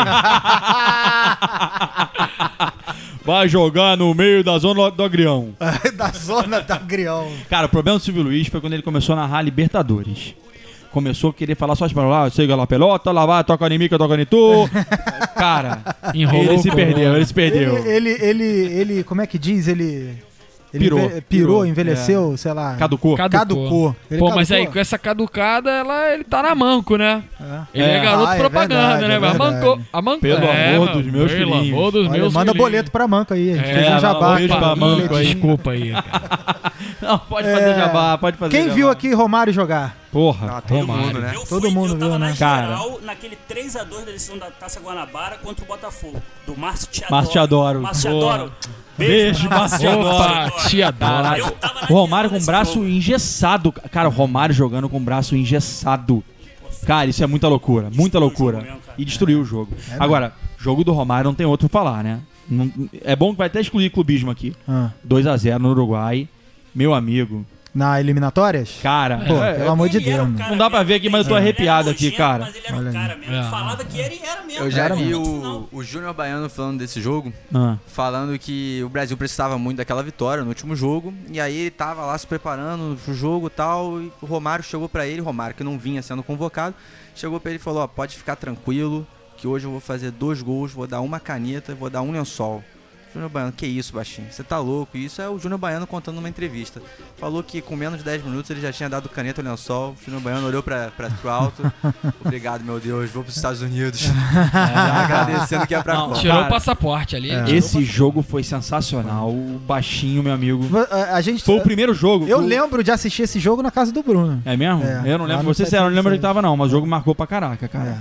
[SPEAKER 3] Vai jogar no meio da zona do Agrião.
[SPEAKER 1] Da zona do Agrião.
[SPEAKER 3] Cara, o problema do Silvio Luiz foi quando ele começou a narrar Libertadores. Começou a querer falar só espanhol. Lá, chega lá, pelota, lá vai, toca em mim, toca em tu. Cara, ele se perdeu.
[SPEAKER 1] Ele, como é que diz? Ele
[SPEAKER 3] Pirou,
[SPEAKER 1] envelheceu, sei lá.
[SPEAKER 3] Caducou.
[SPEAKER 2] Pô, mas aí, com essa caducada, ele tá na manco, né? Ele é garoto propaganda, né? Mancou.
[SPEAKER 3] Pelo amor dos meus filhinhos.
[SPEAKER 2] Pelo amor dos meus
[SPEAKER 1] manda boleto pra Manco aí. A gente fez um jabá.
[SPEAKER 3] Pra Manco aí.
[SPEAKER 2] Desculpa aí, cara.
[SPEAKER 3] Não, pode fazer jabá, pode fazer
[SPEAKER 1] Quem
[SPEAKER 3] jabá.
[SPEAKER 1] viu aqui Romário jogar?
[SPEAKER 3] Porra,
[SPEAKER 5] todo mundo, né?
[SPEAKER 1] Todo mundo
[SPEAKER 4] eu tava
[SPEAKER 1] viu,
[SPEAKER 4] na
[SPEAKER 1] né?
[SPEAKER 4] geral, naquele 3x2 da decisão da Taça Guanabara contra o Botafogo. Do Márcio Te
[SPEAKER 3] Adoro.
[SPEAKER 4] Márcio Te Adoro.
[SPEAKER 3] Beijo, Márcio Te Adoro.
[SPEAKER 2] Te adoro.
[SPEAKER 3] O Romário com o braço engessado. Cara, o Romário jogando com o braço engessado. Cara, isso é muita loucura. Muita loucura. E destruiu o jogo. Agora, Jogo do Romário não tem outro pra falar, né? É bom que vai até excluir clubismo aqui. 2-0 no Uruguai. Meu amigo.
[SPEAKER 1] Na eliminatórias?
[SPEAKER 3] Cara,
[SPEAKER 1] pô, pelo amor de Deus.
[SPEAKER 3] Não dá pra ver aqui, mas eu tô arrepiado aqui, cara.
[SPEAKER 4] Mas ele era um cara mesmo. Ele falava que era mesmo.
[SPEAKER 5] Eu já vi o Júnior Baiano falando desse jogo, falando que o Brasil precisava muito daquela vitória no último jogo. E aí ele tava lá se preparando pro jogo e tal. E o Romário chegou pra ele, Romário que não vinha sendo convocado, chegou pra ele e falou: ó, pode ficar tranquilo, que hoje eu vou fazer 2 gols, vou dar uma caneta, vou dar um lençol. Júnior Baiano, que isso, baixinho? Você tá louco? Isso é o Júnior Baiano contando numa entrevista. Falou que com menos de 10 minutos ele já tinha dado caneta ao lençol. O Júnior Baiano olhou pro alto. Obrigado, meu Deus, vou pros Estados Unidos. Já agradecendo que é pra Copa.
[SPEAKER 2] Tirou o passaporte ali.
[SPEAKER 3] Esse jogo foi sensacional. O baixinho, meu amigo. Foi o primeiro jogo.
[SPEAKER 1] Eu lembro de assistir esse jogo na casa do Bruno.
[SPEAKER 3] É mesmo? Eu não lembro. Você não lembro onde tava, não. Mas o jogo marcou pra caraca, cara.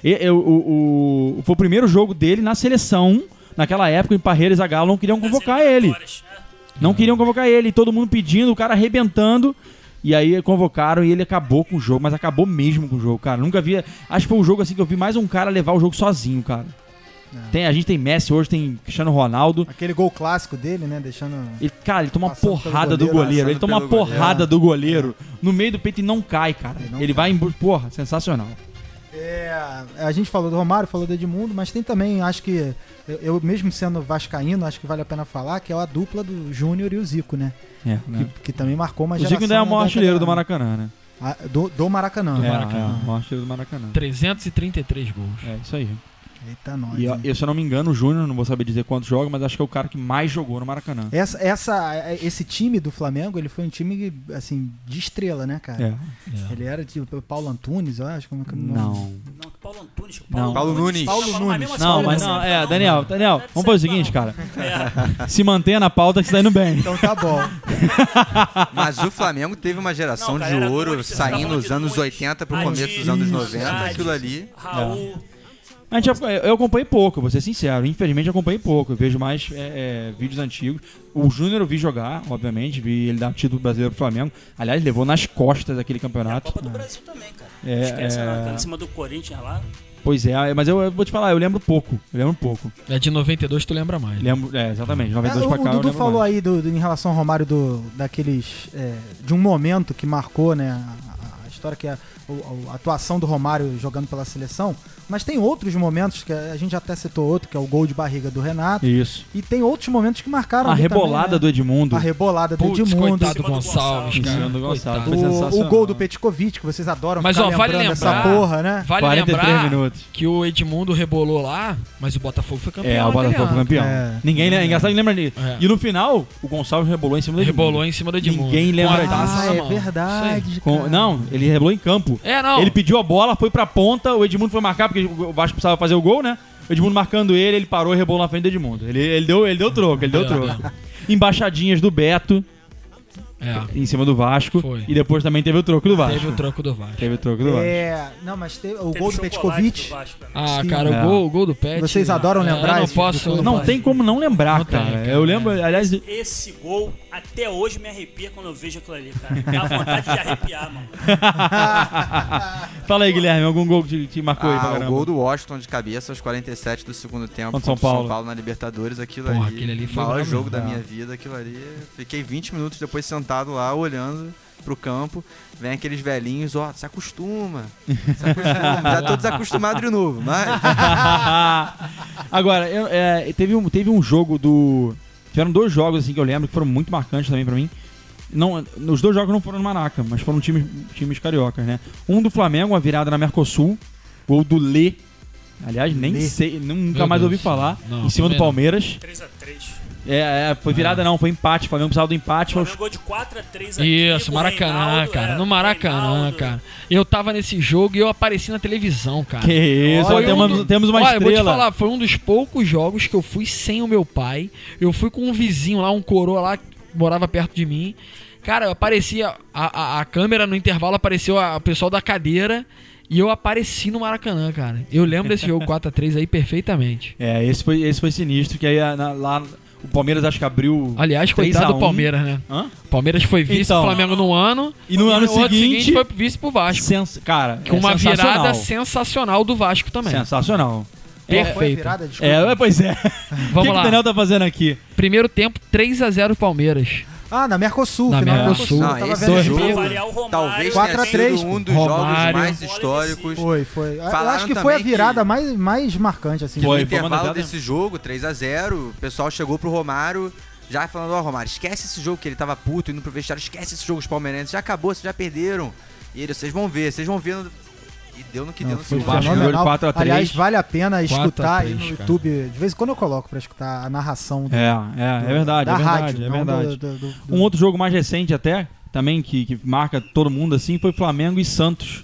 [SPEAKER 3] Foi o primeiro jogo dele na seleção. Naquela época, em Parreira e Zagallo não queriam convocar ele. Não queriam convocar ele. Todo mundo pedindo, o cara arrebentando. E aí convocaram e ele acabou com o jogo. Mas acabou mesmo com o jogo, cara. Nunca vi... Acho que foi um jogo assim que eu vi mais um cara levar o jogo sozinho, cara. A gente tem Messi hoje, tem Cristiano Ronaldo.
[SPEAKER 1] Aquele gol clássico dele, né? Deixando...
[SPEAKER 3] Cara, ele toma uma porrada do goleiro. Ele toma uma porrada do goleiro no meio do peito e não cai, cara. Ele vai em... Porra, sensacional.
[SPEAKER 1] A gente falou do Romário, falou do Edmundo, mas tem também, acho que, eu mesmo sendo vascaíno, acho que vale a pena falar, que é a dupla do Júnior e o Zico, né? Que também marcou uma geração.
[SPEAKER 3] O Zico ainda é o maior artilheiro do Maracanã, né?
[SPEAKER 1] Do Maracanã.
[SPEAKER 3] O maior artilheiro do Maracanã.
[SPEAKER 2] 333 gols.
[SPEAKER 3] É isso aí.
[SPEAKER 1] Eita, nós.
[SPEAKER 3] E se eu não me engano, o Júnior, não vou saber dizer quantos joga, mas acho que é o cara que mais jogou no Maracanã.
[SPEAKER 1] Esse time do Flamengo, ele foi um time, assim, de estrela, né, cara? Ele era tipo Paulo Antunes, eu acho. Como é que
[SPEAKER 4] Não, Paulo Antunes.
[SPEAKER 5] Paulo Nunes.
[SPEAKER 3] Não, mas não, Daniel, vamos fazer o seguinte, cara. Se mantenha na pauta que você tá indo bem.
[SPEAKER 1] Então tá bom.
[SPEAKER 5] Mas o Flamengo teve uma geração de ouro saindo nos anos 80 pro começo dos anos 90, aquilo ali.
[SPEAKER 4] Raul...
[SPEAKER 3] Eu acompanhei pouco, vou ser sincero. Infelizmente eu acompanhei pouco. Eu vejo mais vídeos antigos. O Júnior eu vi jogar, obviamente. Vi ele dar título brasileiro pro Flamengo. Aliás, levou nas costas aquele campeonato.
[SPEAKER 4] A Copa do Brasil também, cara. Esquece, em cima do Corinthians lá.
[SPEAKER 3] Pois é, mas eu vou te falar, eu lembro pouco.
[SPEAKER 2] É de 92 tu lembra mais.
[SPEAKER 3] Lembro, exatamente, 92 pra cá.
[SPEAKER 1] O Dudu falou mais. Aí em relação ao Romário daqueles. De um momento que marcou, né? A história que é a atuação do Romário jogando pela seleção, mas tem outros momentos, que a gente até citou outro, que é o gol de barriga do Renato.
[SPEAKER 3] Isso.
[SPEAKER 1] E tem outros momentos que marcaram
[SPEAKER 3] a rebolada também, né? Do Edmundo.
[SPEAKER 1] A rebolada do Edmundo.
[SPEAKER 2] Coitado do Gonçalves, cara.
[SPEAKER 3] Gonçalves.
[SPEAKER 1] O gol do Petkovic, que vocês adoram
[SPEAKER 2] mas,
[SPEAKER 1] ficar
[SPEAKER 2] vale lembrar
[SPEAKER 1] essa porra, né?
[SPEAKER 2] Vale
[SPEAKER 3] 43
[SPEAKER 2] lembrar
[SPEAKER 3] minutos.
[SPEAKER 2] Que o Edmundo rebolou lá, mas o Botafogo foi campeão.
[SPEAKER 3] O Botafogo foi campeão. Ninguém engraçado que lembra disso. E no final, o Gonçalves rebolou em cima do Edmundo.
[SPEAKER 2] Rebolou em cima do Edmundo.
[SPEAKER 3] Ninguém lembra disso.
[SPEAKER 1] É verdade.
[SPEAKER 3] Não, ele rebolou em campo.
[SPEAKER 2] Não.
[SPEAKER 3] Ele pediu a bola, foi pra ponta, o Edmundo foi marcar, porque o Vasco precisava fazer o gol, né? O Edmundo marcando ele parou e rebolou na frente do Edmundo. Ele deu troco. Embaixadinhas do Beto. Em cima do Vasco.
[SPEAKER 2] Foi.
[SPEAKER 3] E depois também teve o troco do Vasco.
[SPEAKER 2] Teve o troco do Vasco.
[SPEAKER 1] Não, mas teve o gol do Petkovic.
[SPEAKER 2] Cara, o gol do Pet.
[SPEAKER 1] Vocês adoram lembrar
[SPEAKER 2] isso?
[SPEAKER 3] Não tem como não lembrar, cara. Eu lembro, aliás...
[SPEAKER 4] Esse gol até hoje me arrepia quando eu vejo aquilo ali, cara. Dá vontade de arrepiar, mano.
[SPEAKER 3] Fala aí, Guilherme, algum gol que te marcou aí pra caramba?
[SPEAKER 5] O gol do Washington de cabeça aos 47 do segundo tempo
[SPEAKER 3] contra São Paulo
[SPEAKER 5] na Libertadores, aquilo
[SPEAKER 2] ali foi
[SPEAKER 5] o maior jogo da minha vida, aquilo ali. Fiquei 20 minutos depois sentado lá, olhando pro campo, vem aqueles velhinhos, se acostuma. Já tô desacostumado de novo, mas...
[SPEAKER 3] Agora, teve um jogo do... Tiveram 2 jogos assim que eu lembro que foram muito marcantes também pra mim. Não, os 2 jogos não foram no Maraca, mas foram times cariocas, né? Um do Flamengo, uma virada na Mercosul, gol do Lê. Aliás, nem sei, nunca mais ouvi falar. Em cima do Palmeiras.
[SPEAKER 4] 3-3.
[SPEAKER 3] Foi virada não, foi empate. O Flamengo precisava do empate.
[SPEAKER 4] O Flamengo gol de 4-3 aqui.
[SPEAKER 2] Isso, Maracanã, cara. No Maracanã, cara. Eu tava nesse jogo e eu apareci na televisão, cara.
[SPEAKER 3] Que isso, temos uma estrela.
[SPEAKER 2] Eu vou te falar, foi um dos poucos jogos que eu fui sem o meu pai. Eu fui com um vizinho lá, um coroa lá, que morava perto de mim. Cara, aparecia, a câmera no intervalo apareceu o pessoal da cadeira. E eu apareci no Maracanã, cara. Eu lembro desse jogo 4-3 aí perfeitamente.
[SPEAKER 3] Esse foi sinistro, que aí lá o Palmeiras acho que abriu.
[SPEAKER 2] Aliás, coitado do Palmeiras, né? O Palmeiras foi vice do Flamengo no ano.
[SPEAKER 3] E no ano seguinte
[SPEAKER 2] foi vice pro Vasco.
[SPEAKER 3] Cara,
[SPEAKER 2] com uma virada sensacional do Vasco também.
[SPEAKER 3] Sensacional.
[SPEAKER 2] Perfeito.
[SPEAKER 3] Pois é.
[SPEAKER 2] Vamos
[SPEAKER 3] O
[SPEAKER 2] lá.
[SPEAKER 3] que o Daniel tá fazendo aqui?
[SPEAKER 2] Primeiro tempo, 3-0 Palmeiras.
[SPEAKER 1] Na Mercosul.
[SPEAKER 2] Na
[SPEAKER 1] final
[SPEAKER 2] Mercosul.
[SPEAKER 1] da
[SPEAKER 5] Não,
[SPEAKER 1] Tava
[SPEAKER 5] esse
[SPEAKER 1] vendo
[SPEAKER 5] jogo
[SPEAKER 1] jogo.
[SPEAKER 4] variar o Romário.
[SPEAKER 5] talvez
[SPEAKER 1] 4 a
[SPEAKER 5] tenha
[SPEAKER 1] 3,
[SPEAKER 5] sido um dos
[SPEAKER 2] Romário.
[SPEAKER 5] jogos mais históricos.
[SPEAKER 1] Foi. Eu
[SPEAKER 5] Falaram
[SPEAKER 1] acho que foi a
[SPEAKER 5] também
[SPEAKER 1] virada mais marcante, assim.
[SPEAKER 3] Foi.
[SPEAKER 5] No intervalo
[SPEAKER 3] uma das-
[SPEAKER 5] desse jogo, 3-0, o pessoal chegou pro Romário já falando, Romário, esquece esse jogo, que ele tava puto, indo pro vestiário, esquece esse jogo, os palmeirenses, já acabou, vocês já perderam. E ele, vocês vão ver. E deu no que deu no
[SPEAKER 1] Foi
[SPEAKER 5] segundo.
[SPEAKER 3] Vasco
[SPEAKER 1] fenomenal.
[SPEAKER 3] ganhou de 4 a 3.
[SPEAKER 1] Aliás, vale a pena escutar
[SPEAKER 2] 4 a 3,
[SPEAKER 1] aí no
[SPEAKER 2] cara.
[SPEAKER 1] YouTube. De vez em quando eu coloco pra escutar a narração
[SPEAKER 3] É verdade,
[SPEAKER 1] da
[SPEAKER 3] é verdade,
[SPEAKER 1] rádio.
[SPEAKER 3] é
[SPEAKER 1] não
[SPEAKER 3] verdade.
[SPEAKER 1] do-
[SPEAKER 3] Um outro jogo mais recente até, também, que marca todo mundo assim, foi Flamengo e Santos.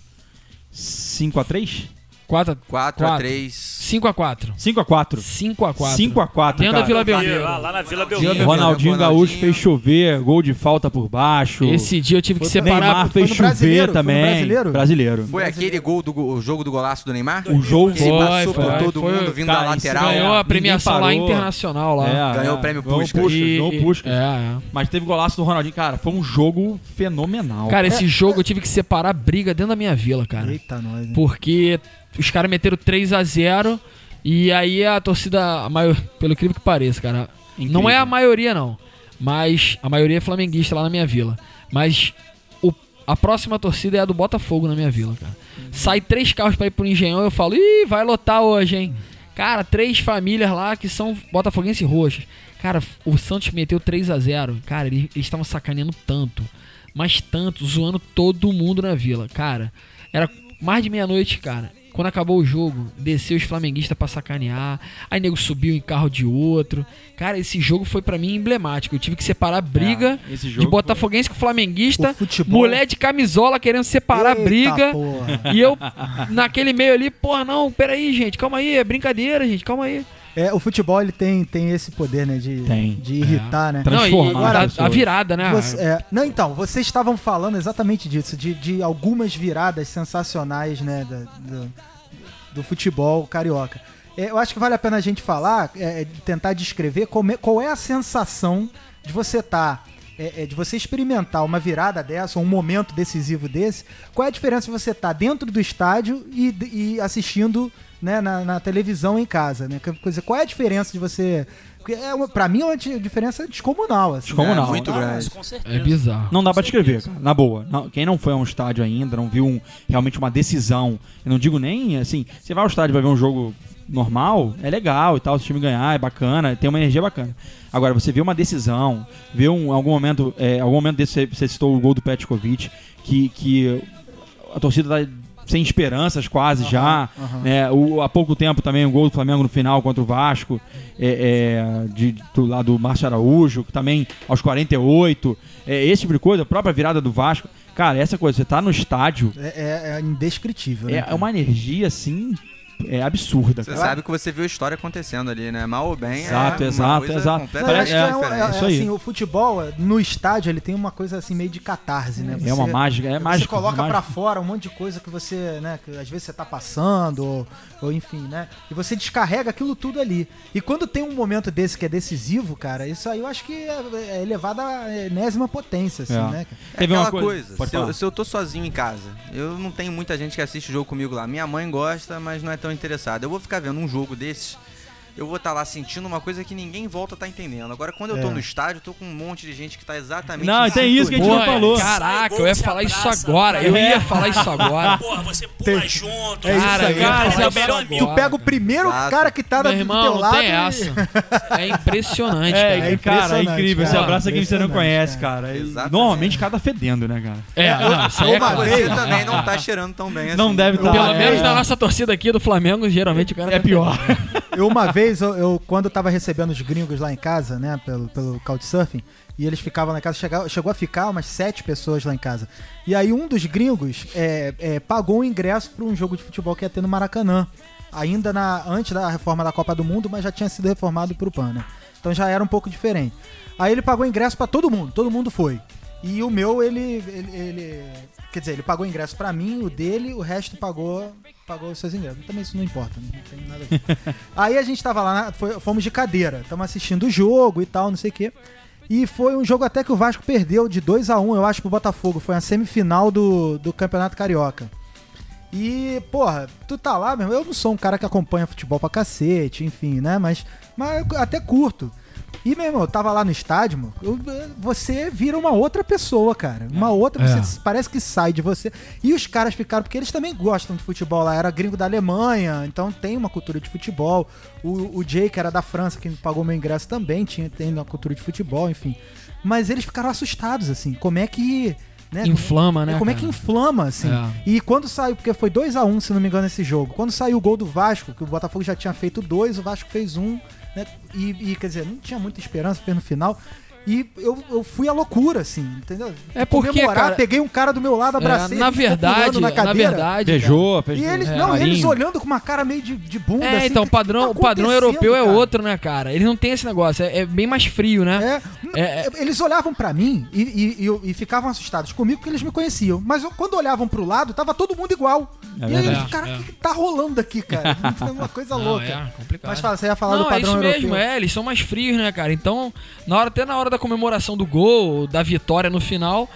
[SPEAKER 3] 5x3?
[SPEAKER 5] 4-3.
[SPEAKER 2] 5-4.
[SPEAKER 3] 5x4.
[SPEAKER 2] 5-4.
[SPEAKER 3] 5x4,
[SPEAKER 2] Dentro da
[SPEAKER 3] cara.
[SPEAKER 2] Vila Belmiro.
[SPEAKER 4] Lá na Vila Belmiro.
[SPEAKER 3] Ronaldinho Gaúcho fez chover, gol de falta por baixo.
[SPEAKER 2] Esse dia eu tive que
[SPEAKER 1] Foi
[SPEAKER 2] separar.
[SPEAKER 3] Neymar
[SPEAKER 1] foi
[SPEAKER 3] fez
[SPEAKER 1] no
[SPEAKER 3] chover
[SPEAKER 1] Brasileiro? Foi no
[SPEAKER 3] também.
[SPEAKER 1] Brasileiro?
[SPEAKER 5] Foi aquele gol o jogo do golaço do Neymar?
[SPEAKER 3] O jogo
[SPEAKER 5] Que ele passou por
[SPEAKER 2] foi.
[SPEAKER 5] todo
[SPEAKER 2] Foi-
[SPEAKER 5] mundo vindo
[SPEAKER 3] cara,
[SPEAKER 5] da
[SPEAKER 3] isso
[SPEAKER 5] lateral.
[SPEAKER 2] Ganhou a premiação lá
[SPEAKER 3] parou.
[SPEAKER 2] internacional lá.
[SPEAKER 5] Ganhou o prêmio Puskás.
[SPEAKER 3] Ganhou o Puskás.
[SPEAKER 2] É.
[SPEAKER 3] Mas teve golaço do Ronaldinho. Cara, foi um jogo fenomenal.
[SPEAKER 2] Cara, esse jogo eu tive que separar a briga dentro da minha vila, cara.
[SPEAKER 1] Eita, nós, hein?
[SPEAKER 2] Porque os caras meteram 3-0 e aí a torcida, pelo incrível que pareça, cara,
[SPEAKER 3] Incrível.
[SPEAKER 2] não é a maioria não, mas a maioria é flamenguista lá na minha vila. Mas a próxima torcida é a do Botafogo na minha vila, cara. Sai 3 carros pra ir pro Engenhão e eu falo, ih, vai lotar hoje, hein? Cara, 3 famílias lá que são botafoguenses roxos. Cara, o Santos meteu 3-0. Cara, eles estavam sacaneando tanto, mas tanto, zoando todo mundo na vila. Cara, era mais de meia-noite, cara. Quando acabou o jogo, desceu os flamenguistas pra sacanear. Aí nego subiu em carro de outro. Cara, esse jogo foi pra mim emblemático. Eu tive que separar a briga
[SPEAKER 3] esse
[SPEAKER 2] de
[SPEAKER 3] jogo
[SPEAKER 2] botafoguense com flamenguista.
[SPEAKER 1] O futebol-
[SPEAKER 2] Mulher de camisola querendo separar a
[SPEAKER 1] Eita,
[SPEAKER 2] briga.
[SPEAKER 1] porra.
[SPEAKER 2] E eu, naquele meio ali, porra, não, peraí, gente, calma aí, é brincadeira, gente, calma aí.
[SPEAKER 1] O futebol ele tem esse poder, né? De irritar, né?
[SPEAKER 3] Transformar
[SPEAKER 2] Não, e
[SPEAKER 3] as
[SPEAKER 2] a
[SPEAKER 3] pessoas.
[SPEAKER 2] virada, né?
[SPEAKER 1] Não, então, vocês estavam falando exatamente disso, de algumas viradas sensacionais, né, do futebol carioca. Eu acho que vale a pena a gente falar, tentar descrever qual é a sensação de você de você experimentar uma virada dessa, ou um momento decisivo desse. Qual é a diferença de você estar dentro do estádio e assistindo, né, na televisão em casa, né? Qual é a diferença de você... Pra mim é uma diferença descomunal. Assim,
[SPEAKER 3] Descomunal.
[SPEAKER 5] Muito grande.
[SPEAKER 4] Com certeza.
[SPEAKER 2] É bizarro.
[SPEAKER 3] Não dá pra descrever, cara, na boa. Quem não foi a um estádio ainda, não viu realmente uma decisão, eu não digo nem assim, você vai ao estádio pra ver um jogo normal, é legal e tal, se o time ganhar, é bacana, tem uma energia bacana. Agora, você vê uma decisão, vê algum momento desse, você citou o gol do Petkovic, que a torcida tá sem esperanças quase já, né? Há pouco tempo também o gol do Flamengo no final contra o Vasco, do lado do Márcio Araújo, que também aos 48, esse tipo de coisa, a própria virada do Vasco. Cara, essa coisa, você tá no estádio,
[SPEAKER 1] é indescritível, né?
[SPEAKER 3] é uma energia assim, absurda.
[SPEAKER 5] Você
[SPEAKER 3] cara.
[SPEAKER 5] sabe que você viu a história acontecendo ali, né? Mal ou bem,
[SPEAKER 3] Exato,
[SPEAKER 5] uma
[SPEAKER 3] exato,
[SPEAKER 5] coisa
[SPEAKER 3] exato.
[SPEAKER 1] Não, eu
[SPEAKER 5] completamente
[SPEAKER 1] acho que
[SPEAKER 5] diferente.
[SPEAKER 3] isso aí.
[SPEAKER 1] assim, o futebol, no estádio, ele tem uma coisa assim meio de catarse, né?
[SPEAKER 3] É uma mágica,
[SPEAKER 1] Você
[SPEAKER 3] mágico.
[SPEAKER 1] coloca
[SPEAKER 3] mágico.
[SPEAKER 1] pra fora um monte de coisa que você, né, que às vezes você tá passando, ou enfim, né? E você descarrega aquilo tudo ali. E quando tem um momento desse que é decisivo, cara, isso aí eu acho que é elevado à enésima potência, assim, né? Cara?
[SPEAKER 5] É
[SPEAKER 3] Teve
[SPEAKER 5] aquela
[SPEAKER 3] uma
[SPEAKER 5] coisa,
[SPEAKER 3] Pode falar.
[SPEAKER 5] se eu tô sozinho em casa, eu não tenho muita gente que assiste o jogo comigo lá. Minha mãe gosta, mas não é tão interessada. Eu vou ficar vendo um jogo desses, eu vou estar lá sentindo uma coisa que ninguém volta a tá entendendo. Agora, quando eu tô no estádio, eu tô com um monte de gente que tá exatamente...
[SPEAKER 3] Não,
[SPEAKER 5] em
[SPEAKER 3] tem isso que a gente
[SPEAKER 5] sintonia.
[SPEAKER 3] não falou.
[SPEAKER 2] Caraca,
[SPEAKER 4] Sai,
[SPEAKER 2] eu ia
[SPEAKER 4] gol,
[SPEAKER 2] falar
[SPEAKER 4] se
[SPEAKER 2] isso
[SPEAKER 4] abraça,
[SPEAKER 2] agora. Eu
[SPEAKER 3] É.
[SPEAKER 2] ia falar isso agora.
[SPEAKER 4] Porra, você pula junto.
[SPEAKER 1] É isso
[SPEAKER 2] Cara,
[SPEAKER 1] aí.
[SPEAKER 2] eu ia
[SPEAKER 3] cara,
[SPEAKER 2] falar
[SPEAKER 3] você
[SPEAKER 2] isso
[SPEAKER 4] melhor
[SPEAKER 2] agora.
[SPEAKER 1] Tu pega o primeiro
[SPEAKER 5] Exato.
[SPEAKER 1] cara que tá
[SPEAKER 2] Meu
[SPEAKER 1] do
[SPEAKER 2] irmão,
[SPEAKER 1] teu
[SPEAKER 2] não
[SPEAKER 1] lado
[SPEAKER 2] tem
[SPEAKER 1] e-
[SPEAKER 2] essa. É impressionante, cara.
[SPEAKER 3] Cara, é
[SPEAKER 1] impressionante,
[SPEAKER 3] incrível. Você
[SPEAKER 1] cara.
[SPEAKER 3] abraça quem você não
[SPEAKER 1] Impressionante,
[SPEAKER 3] conhece, cara. E
[SPEAKER 5] Exatamente.
[SPEAKER 3] normalmente cada fedendo, né, cara?
[SPEAKER 2] Não, isso aí é
[SPEAKER 1] Uma
[SPEAKER 2] claro.
[SPEAKER 1] vez-
[SPEAKER 5] Você também não tá cheirando tão bem assim.
[SPEAKER 3] Não deve estar.
[SPEAKER 2] Pelo menos na nossa torcida aqui do Flamengo, geralmente o cara
[SPEAKER 3] É
[SPEAKER 2] tá
[SPEAKER 3] pior.
[SPEAKER 1] Uma vez, quando eu tava recebendo os gringos lá em casa, né, pelo Couchsurfing, e eles ficavam lá em casa, chegou a ficar umas 7 pessoas lá em casa. E aí um dos gringos pagou um ingresso pra um jogo de futebol que ia ter no Maracanã, ainda antes da reforma da Copa do Mundo, mas já tinha sido reformado pro PAN, né? Então já era um pouco diferente. Aí ele pagou ingresso pra todo mundo foi. E o meu, quer dizer, ele pagou ingresso pra mim, o dele, o resto pagou os seus ingressos. Também isso não importa, não tem nada a ver. Aí a gente tava lá, fomos de cadeira, estamos assistindo o jogo e tal, não sei o quê. E foi um jogo até que o Vasco perdeu de 2-1, eu acho, pro Botafogo. Foi a semifinal do Campeonato Carioca. E, porra, tu tá lá, meu irmão, eu não sou um cara que acompanha futebol pra cacete, enfim, né? Mas eu até curto. E, meu irmão, eu tava lá no estádio, mano, você vira uma outra pessoa, cara. Uma outra, você parece que sai de você. E os caras ficaram, porque eles também gostam de futebol lá. Era gringo da Alemanha, então tem uma cultura de futebol. O Jay, que era da França, que pagou meu ingresso também, tem uma cultura de futebol, enfim. Mas eles ficaram assustados, assim, como é que... Né?
[SPEAKER 2] Inflama, né?
[SPEAKER 1] Como é que inflama, assim. E quando saiu, porque foi 2-1, se não me engano, esse jogo. Quando saiu o gol do Vasco, que o Botafogo já tinha feito 2, o Vasco fez 1, né? E quer dizer, não tinha muita esperança, fez no final. E eu fui à loucura, assim, entendeu?
[SPEAKER 2] É porque, cara,
[SPEAKER 1] peguei um cara do meu lado, abracei,
[SPEAKER 2] na verdade,
[SPEAKER 3] beijou, fez
[SPEAKER 1] e eles olhando com uma cara meio de bunda, assim.
[SPEAKER 2] Então, o padrão europeu é outro, né, cara? Eles não têm esse negócio, é bem mais frio, né?
[SPEAKER 1] Eles olhavam pra mim e ficavam assustados comigo porque eles me conheciam. Mas quando olhavam pro lado, tava todo mundo igual. E aí eles, cara, o que tá rolando aqui, cara? É uma coisa louca.
[SPEAKER 2] É complicado.
[SPEAKER 1] Mas fala, você ia falar do padrão europeu.
[SPEAKER 2] É isso mesmo, eles são mais frios, né, cara? Então, até na hora da comemoração do gol, da vitória no final,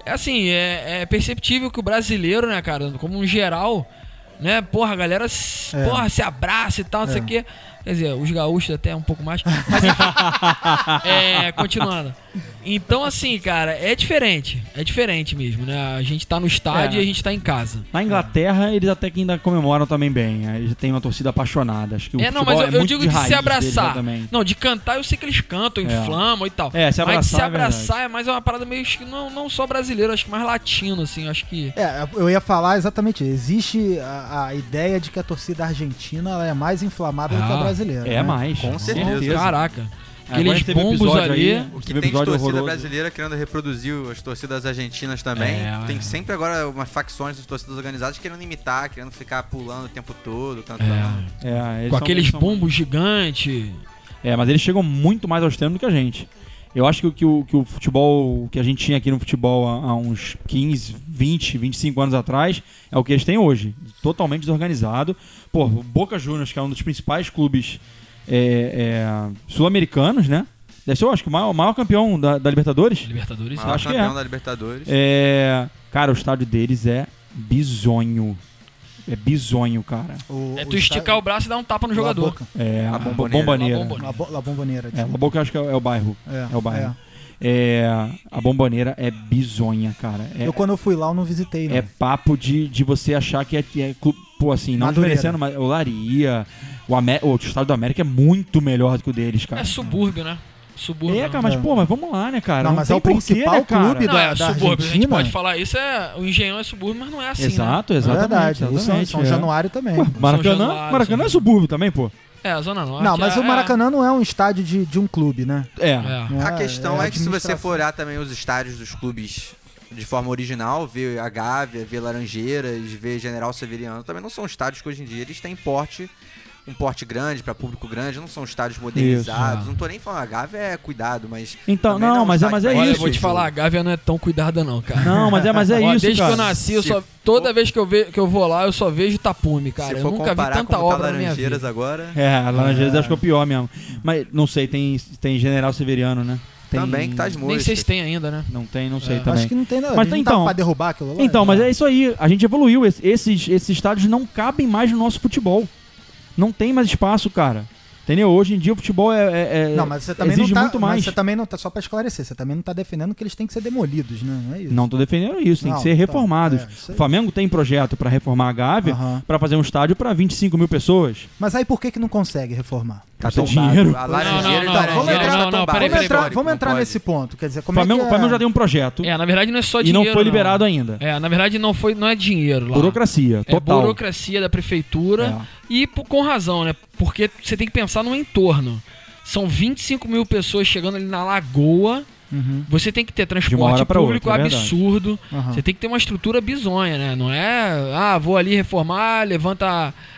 [SPEAKER 2] é perceptível que o brasileiro, né, cara, como um geral, né, porra, a galera se abraça e tal, não sei o quê. Quer dizer, os gaúchos até um pouco mais. Mas enfim, continuando. Então, assim, cara, é diferente mesmo, né? A gente tá no estádio e a gente tá em casa.
[SPEAKER 3] Na Inglaterra, eles até que ainda comemoram também bem. Eles têm uma torcida apaixonada. Acho que
[SPEAKER 2] mas eu digo de se abraçar. Não, de cantar eu sei que eles cantam, inflamam e tal.
[SPEAKER 3] Se abraçar,
[SPEAKER 2] mas de se abraçar é mais uma parada meio que não só brasileiro, acho que mais latino, assim, acho que...
[SPEAKER 1] Eu ia falar exatamente, existe a ideia de que a torcida argentina ela é mais inflamada do que a brasileira.
[SPEAKER 3] É mais.
[SPEAKER 5] Com certeza.
[SPEAKER 2] Caraca. Aqueles bombos ali.
[SPEAKER 5] O que tem de torcida brasileira querendo reproduzir as torcidas argentinas também. Tem sempre agora umas facções de torcidas organizadas querendo imitar, querendo ficar pulando o tempo todo, cantando.
[SPEAKER 2] Com aqueles bombos gigantes.
[SPEAKER 3] Mas eles chegam muito mais ao extremo do que a gente. Eu acho que o futebol que a gente tinha aqui no futebol há uns 15, 20, 25 anos atrás é o que eles têm hoje. Totalmente desorganizado. Pô, o Boca Juniors, que é um dos principais clubes sul-americanos, né? Deve ser, eu acho que o maior campeão da Libertadores.
[SPEAKER 5] Maior
[SPEAKER 3] acho
[SPEAKER 5] campeão
[SPEAKER 3] que
[SPEAKER 5] da Libertadores.
[SPEAKER 3] Cara, o estádio deles é bizonho. É bizonho, cara.
[SPEAKER 2] Tu esticar o braço e dar um tapa no jogador.
[SPEAKER 3] A Bomboneira.
[SPEAKER 1] La Bomboneira.
[SPEAKER 3] La Boca, acho que é o bairro. É o bairro. A Bomboneira é bizonha, cara.
[SPEAKER 1] Quando eu fui lá, eu não visitei, né?
[SPEAKER 3] É papo de você achar que é pô, assim, não desmerecendo, mas o Olaria, o Estado do América é muito melhor do que o deles, cara.
[SPEAKER 2] É subúrbio, né? Subúrbio.
[SPEAKER 3] Cara, mas pô, mas vamos lá, né, cara?
[SPEAKER 1] Não, mas é o principal clube da
[SPEAKER 2] subúrbio.
[SPEAKER 1] Argentina.
[SPEAKER 2] A gente pode falar isso, o Engenhão é subúrbio, mas não é assim,
[SPEAKER 3] exato.
[SPEAKER 1] É verdade. O São Januário também.
[SPEAKER 3] Maracanã é subúrbio também, pô.
[SPEAKER 2] A Zona Norte.
[SPEAKER 1] Não, mas o Maracanã não é um estádio de um clube, né?
[SPEAKER 5] A questão é que se você for olhar também os estádios dos clubes de forma original, ver a Gávea, ver Laranjeiras, ver General Severiano, também não são estádios que hoje em dia eles têm um porte grande para público grande, não são estádios modernizados. Não tô nem falando, a Gávea é cuidado, mas...
[SPEAKER 3] Então, não, mas é isso.
[SPEAKER 2] Olha, eu vou te falar, a Gávea não é tão cuidada não, cara.
[SPEAKER 3] Não, mas é isso,
[SPEAKER 2] desde que eu nasci, toda vez que eu vou lá, eu só vejo tapume, cara. Eu nunca vi tanta obra na minha vida.
[SPEAKER 5] Agora...
[SPEAKER 3] Laranjeiras acho que é o pior mesmo. Mas, não sei, tem General Severiano, né?
[SPEAKER 5] Também que tá as moscas.
[SPEAKER 2] Nem sei se tem ainda, né?
[SPEAKER 3] Não sei também.
[SPEAKER 1] Acho que não tem nada.
[SPEAKER 3] Mas então,
[SPEAKER 1] pra derrubar aquilo lá.
[SPEAKER 3] Então, mas é isso aí. A gente evoluiu. Esses estádios não cabem mais no nosso futebol. Não tem mais espaço, cara. Entendeu? Hoje em dia o futebol
[SPEAKER 1] não, mas você também
[SPEAKER 3] exige
[SPEAKER 1] não tá,
[SPEAKER 3] muito mais.
[SPEAKER 1] Mas você também não tá, só pra esclarecer, você também não tá defendendo que eles têm que ser demolidos, né? Não é isso.
[SPEAKER 3] Não tô defendendo isso, tem que ser reformados. O Flamengo tem projeto pra reformar a Gávea, pra fazer um estádio pra 25 mil pessoas.
[SPEAKER 1] Mas aí por que não consegue reformar?
[SPEAKER 3] Tá dinheiro.
[SPEAKER 5] A Laranjeira
[SPEAKER 1] Vamos entrar nesse ponto. Quer dizer,
[SPEAKER 3] o Flamengo já tem um projeto.
[SPEAKER 2] Na verdade não é só dinheiro.
[SPEAKER 3] E não foi liberado ainda.
[SPEAKER 2] Na verdade não é dinheiro lá.
[SPEAKER 3] Burocracia, total.
[SPEAKER 2] Burocracia da prefeitura e com razão, né? Porque você tem que pensar no entorno. São 25 mil pessoas chegando ali na Lagoa. Você tem que ter transporte público absurdo. Você tem que ter uma estrutura bizonha, né? Não é, vou ali reformar, levanta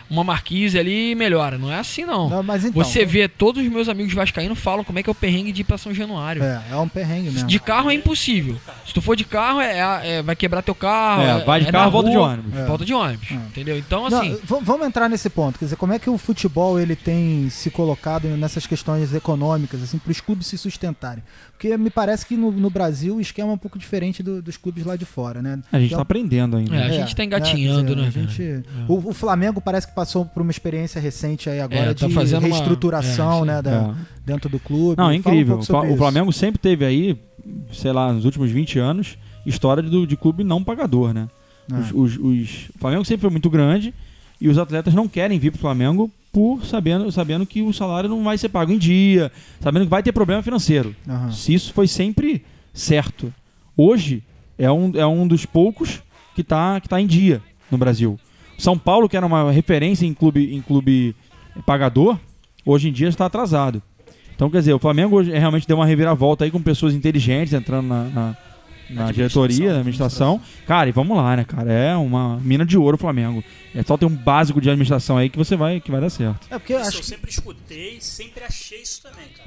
[SPEAKER 2] uma marquise ali e melhora. Não é assim, não.
[SPEAKER 1] Não, mas então,
[SPEAKER 2] você vê, todos os meus amigos vascaínos falam como é que é o perrengue de ir pra São Januário.
[SPEAKER 1] É um perrengue mesmo.
[SPEAKER 2] De carro é impossível. Se tu for de carro, vai quebrar teu carro.
[SPEAKER 3] Vai de carro, volta de ônibus.
[SPEAKER 2] Volta de ônibus, entendeu? Então, assim...
[SPEAKER 1] Vamos entrar nesse ponto. Quer dizer, como é que o futebol ele tem se colocado nessas questões econômicas, assim, para os clubes se sustentarem? Porque me parece que no Brasil o esquema é um pouco diferente dos clubes lá de fora, né?
[SPEAKER 3] A gente tá aprendendo ainda.
[SPEAKER 2] A gente tá engatinhando, né?
[SPEAKER 1] O Flamengo parece que passou por uma experiência recente aí agora
[SPEAKER 2] tá
[SPEAKER 1] de
[SPEAKER 2] fazendo
[SPEAKER 1] reestruturação, né, dentro do clube.
[SPEAKER 3] Não, é incrível.
[SPEAKER 1] O
[SPEAKER 3] Flamengo sempre teve aí, sei lá, nos últimos 20 anos, história de clube não pagador, né? O Flamengo sempre foi muito grande e os atletas não querem vir pro Flamengo sabendo que o salário não vai ser pago em dia, sabendo que vai ter problema financeiro. Se isso foi sempre certo. Hoje é um dos poucos que tá em dia no Brasil. São Paulo, que era uma referência em clube pagador, hoje em dia está atrasado. Então, quer dizer, o Flamengo hoje realmente deu uma reviravolta aí com pessoas inteligentes entrando na diretoria, na administração. Cara, e vamos lá, né, cara? É uma mina de ouro o Flamengo. É só ter um básico de administração aí que vai dar certo.
[SPEAKER 4] Porque eu sempre escutei e sempre achei isso também, cara.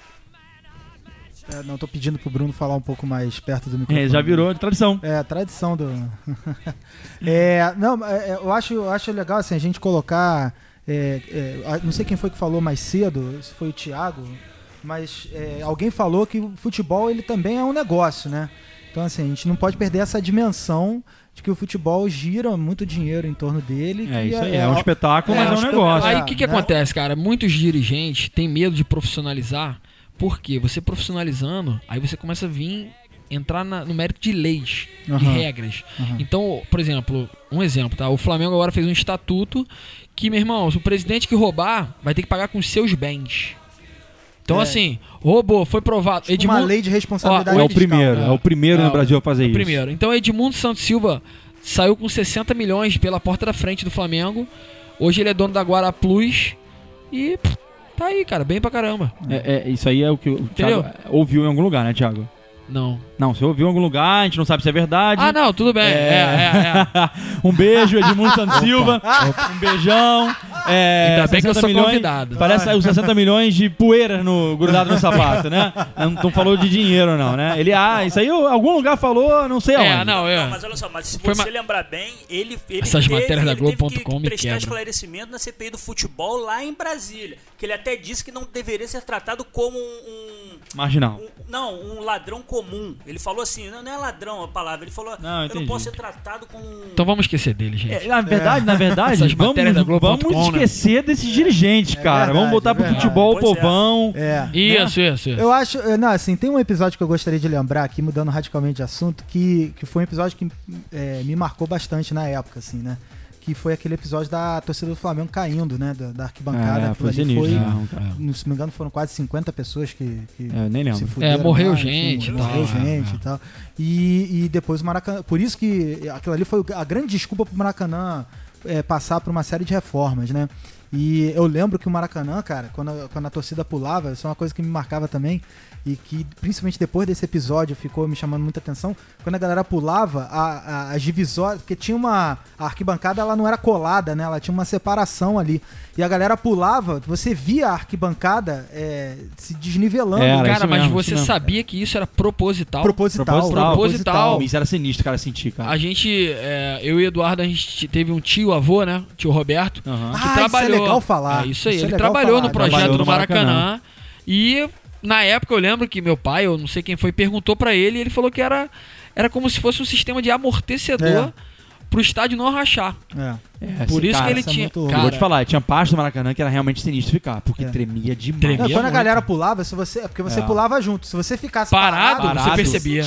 [SPEAKER 1] Não, tô pedindo pro Bruno falar um pouco mais perto do microfone.
[SPEAKER 3] Já virou tradição.
[SPEAKER 1] Tradição do... eu acho legal, assim, a gente colocar... não sei quem foi que falou mais cedo, se foi o Thiago, mas alguém falou que o futebol ele também é um negócio, né? Então, assim, a gente não pode perder essa dimensão de que o futebol gira muito dinheiro em torno dele.
[SPEAKER 3] Isso aí, é um espetáculo, mas é um negócio.
[SPEAKER 2] Aí o que acontece, cara? Muitos dirigentes têm medo de profissionalizar. Por quê? Você profissionalizando, aí você começa a entrar no mérito de leis, de regras. Então, por exemplo, tá? O Flamengo agora fez um estatuto que, meu irmão, se o presidente que roubar, vai ter que pagar com os seus bens. Então, assim, roubou, foi provado.
[SPEAKER 1] Uma lei de responsabilidade
[SPEAKER 3] fiscal. É o primeiro no Brasil a fazer isso.
[SPEAKER 2] Primeiro. Então, Edmundo Santos Silva saiu com 60 milhões pela porta da frente do Flamengo. Hoje ele é dono da Guará Plus e tá aí, cara, bem pra caramba.
[SPEAKER 3] Isso aí é o que o Thiago ouviu em algum lugar, né, Thiago?
[SPEAKER 2] Não,
[SPEAKER 3] você ouviu em algum lugar, a gente não sabe se é verdade.
[SPEAKER 2] Não, tudo bem.
[SPEAKER 3] Um beijo, Edmundo Santos Silva. Um beijão.
[SPEAKER 2] Ainda bem que eu sou convidado.
[SPEAKER 3] Parece os 60 milhões de poeira grudado no sapato, né? Não falou de dinheiro, não, né? Ele, isso aí algum lugar falou, não sei aonde.
[SPEAKER 4] Não, mas olha só, se você lembrar bem, ele
[SPEAKER 2] essas matérias da Globo.com me
[SPEAKER 4] prestar esclarecimento na CPI do futebol lá em Brasília. Que ele até disse que não deveria ser tratado como
[SPEAKER 3] marginal.
[SPEAKER 4] Um ladrão comum. Ele falou assim, não é ladrão a palavra, ele falou, eu não posso ser tratado como
[SPEAKER 2] Então vamos esquecer dele, gente.
[SPEAKER 3] Na verdade, vamos esquecer desses dirigentes, cara. Vamos voltar pro futebol, povão.
[SPEAKER 2] Isso.
[SPEAKER 1] Eu acho, assim, tem um episódio que eu gostaria de lembrar aqui, mudando radicalmente de assunto, que foi um episódio que me marcou bastante na época, assim, né? Que foi aquele episódio da torcida do Flamengo caindo, né? Da arquibancada.
[SPEAKER 3] Foi sinistro.
[SPEAKER 1] Se não me engano, foram quase 50 pessoas que
[SPEAKER 3] nem lembro.
[SPEAKER 1] se fuderam.
[SPEAKER 2] Morreu gente.
[SPEAKER 1] Morreu gente e tal. E depois o Maracanã... Por isso que aquilo ali foi a grande desculpa pro Maracanã passar por uma série de reformas, né? E eu lembro que o Maracanã, cara, quando a torcida pulava, isso é uma coisa que me marcava também, e que principalmente depois desse episódio ficou me chamando muita atenção, quando a galera pulava, as divisórias, porque tinha a arquibancada, ela não era colada, né? Ela tinha uma separação ali, e a galera pulava, você via a arquibancada se desnivelando.
[SPEAKER 2] Cara, mas você sabia que isso era proposital?
[SPEAKER 1] Proposital.
[SPEAKER 3] Isso era sinistro, cara, sentir, cara.
[SPEAKER 2] A gente, eu e o Eduardo, a gente teve um avô, né? Tio Roberto, que trabalhou.
[SPEAKER 1] Isso é legal falar.
[SPEAKER 2] Isso aí, ele trabalhou no projeto do Maracanã. E na época eu lembro que meu pai, eu não sei quem foi, perguntou pra ele e ele falou que era como se fosse um sistema de amortecedor pro estádio não rachar. Por isso que ele tinha.
[SPEAKER 3] Cara, eu vou te falar, tinha parte do Maracanã que era realmente sinistro ficar, porque tremia demais.
[SPEAKER 1] Quando a galera pulava, porque você pulava junto. Se você ficasse parado
[SPEAKER 2] você percebia.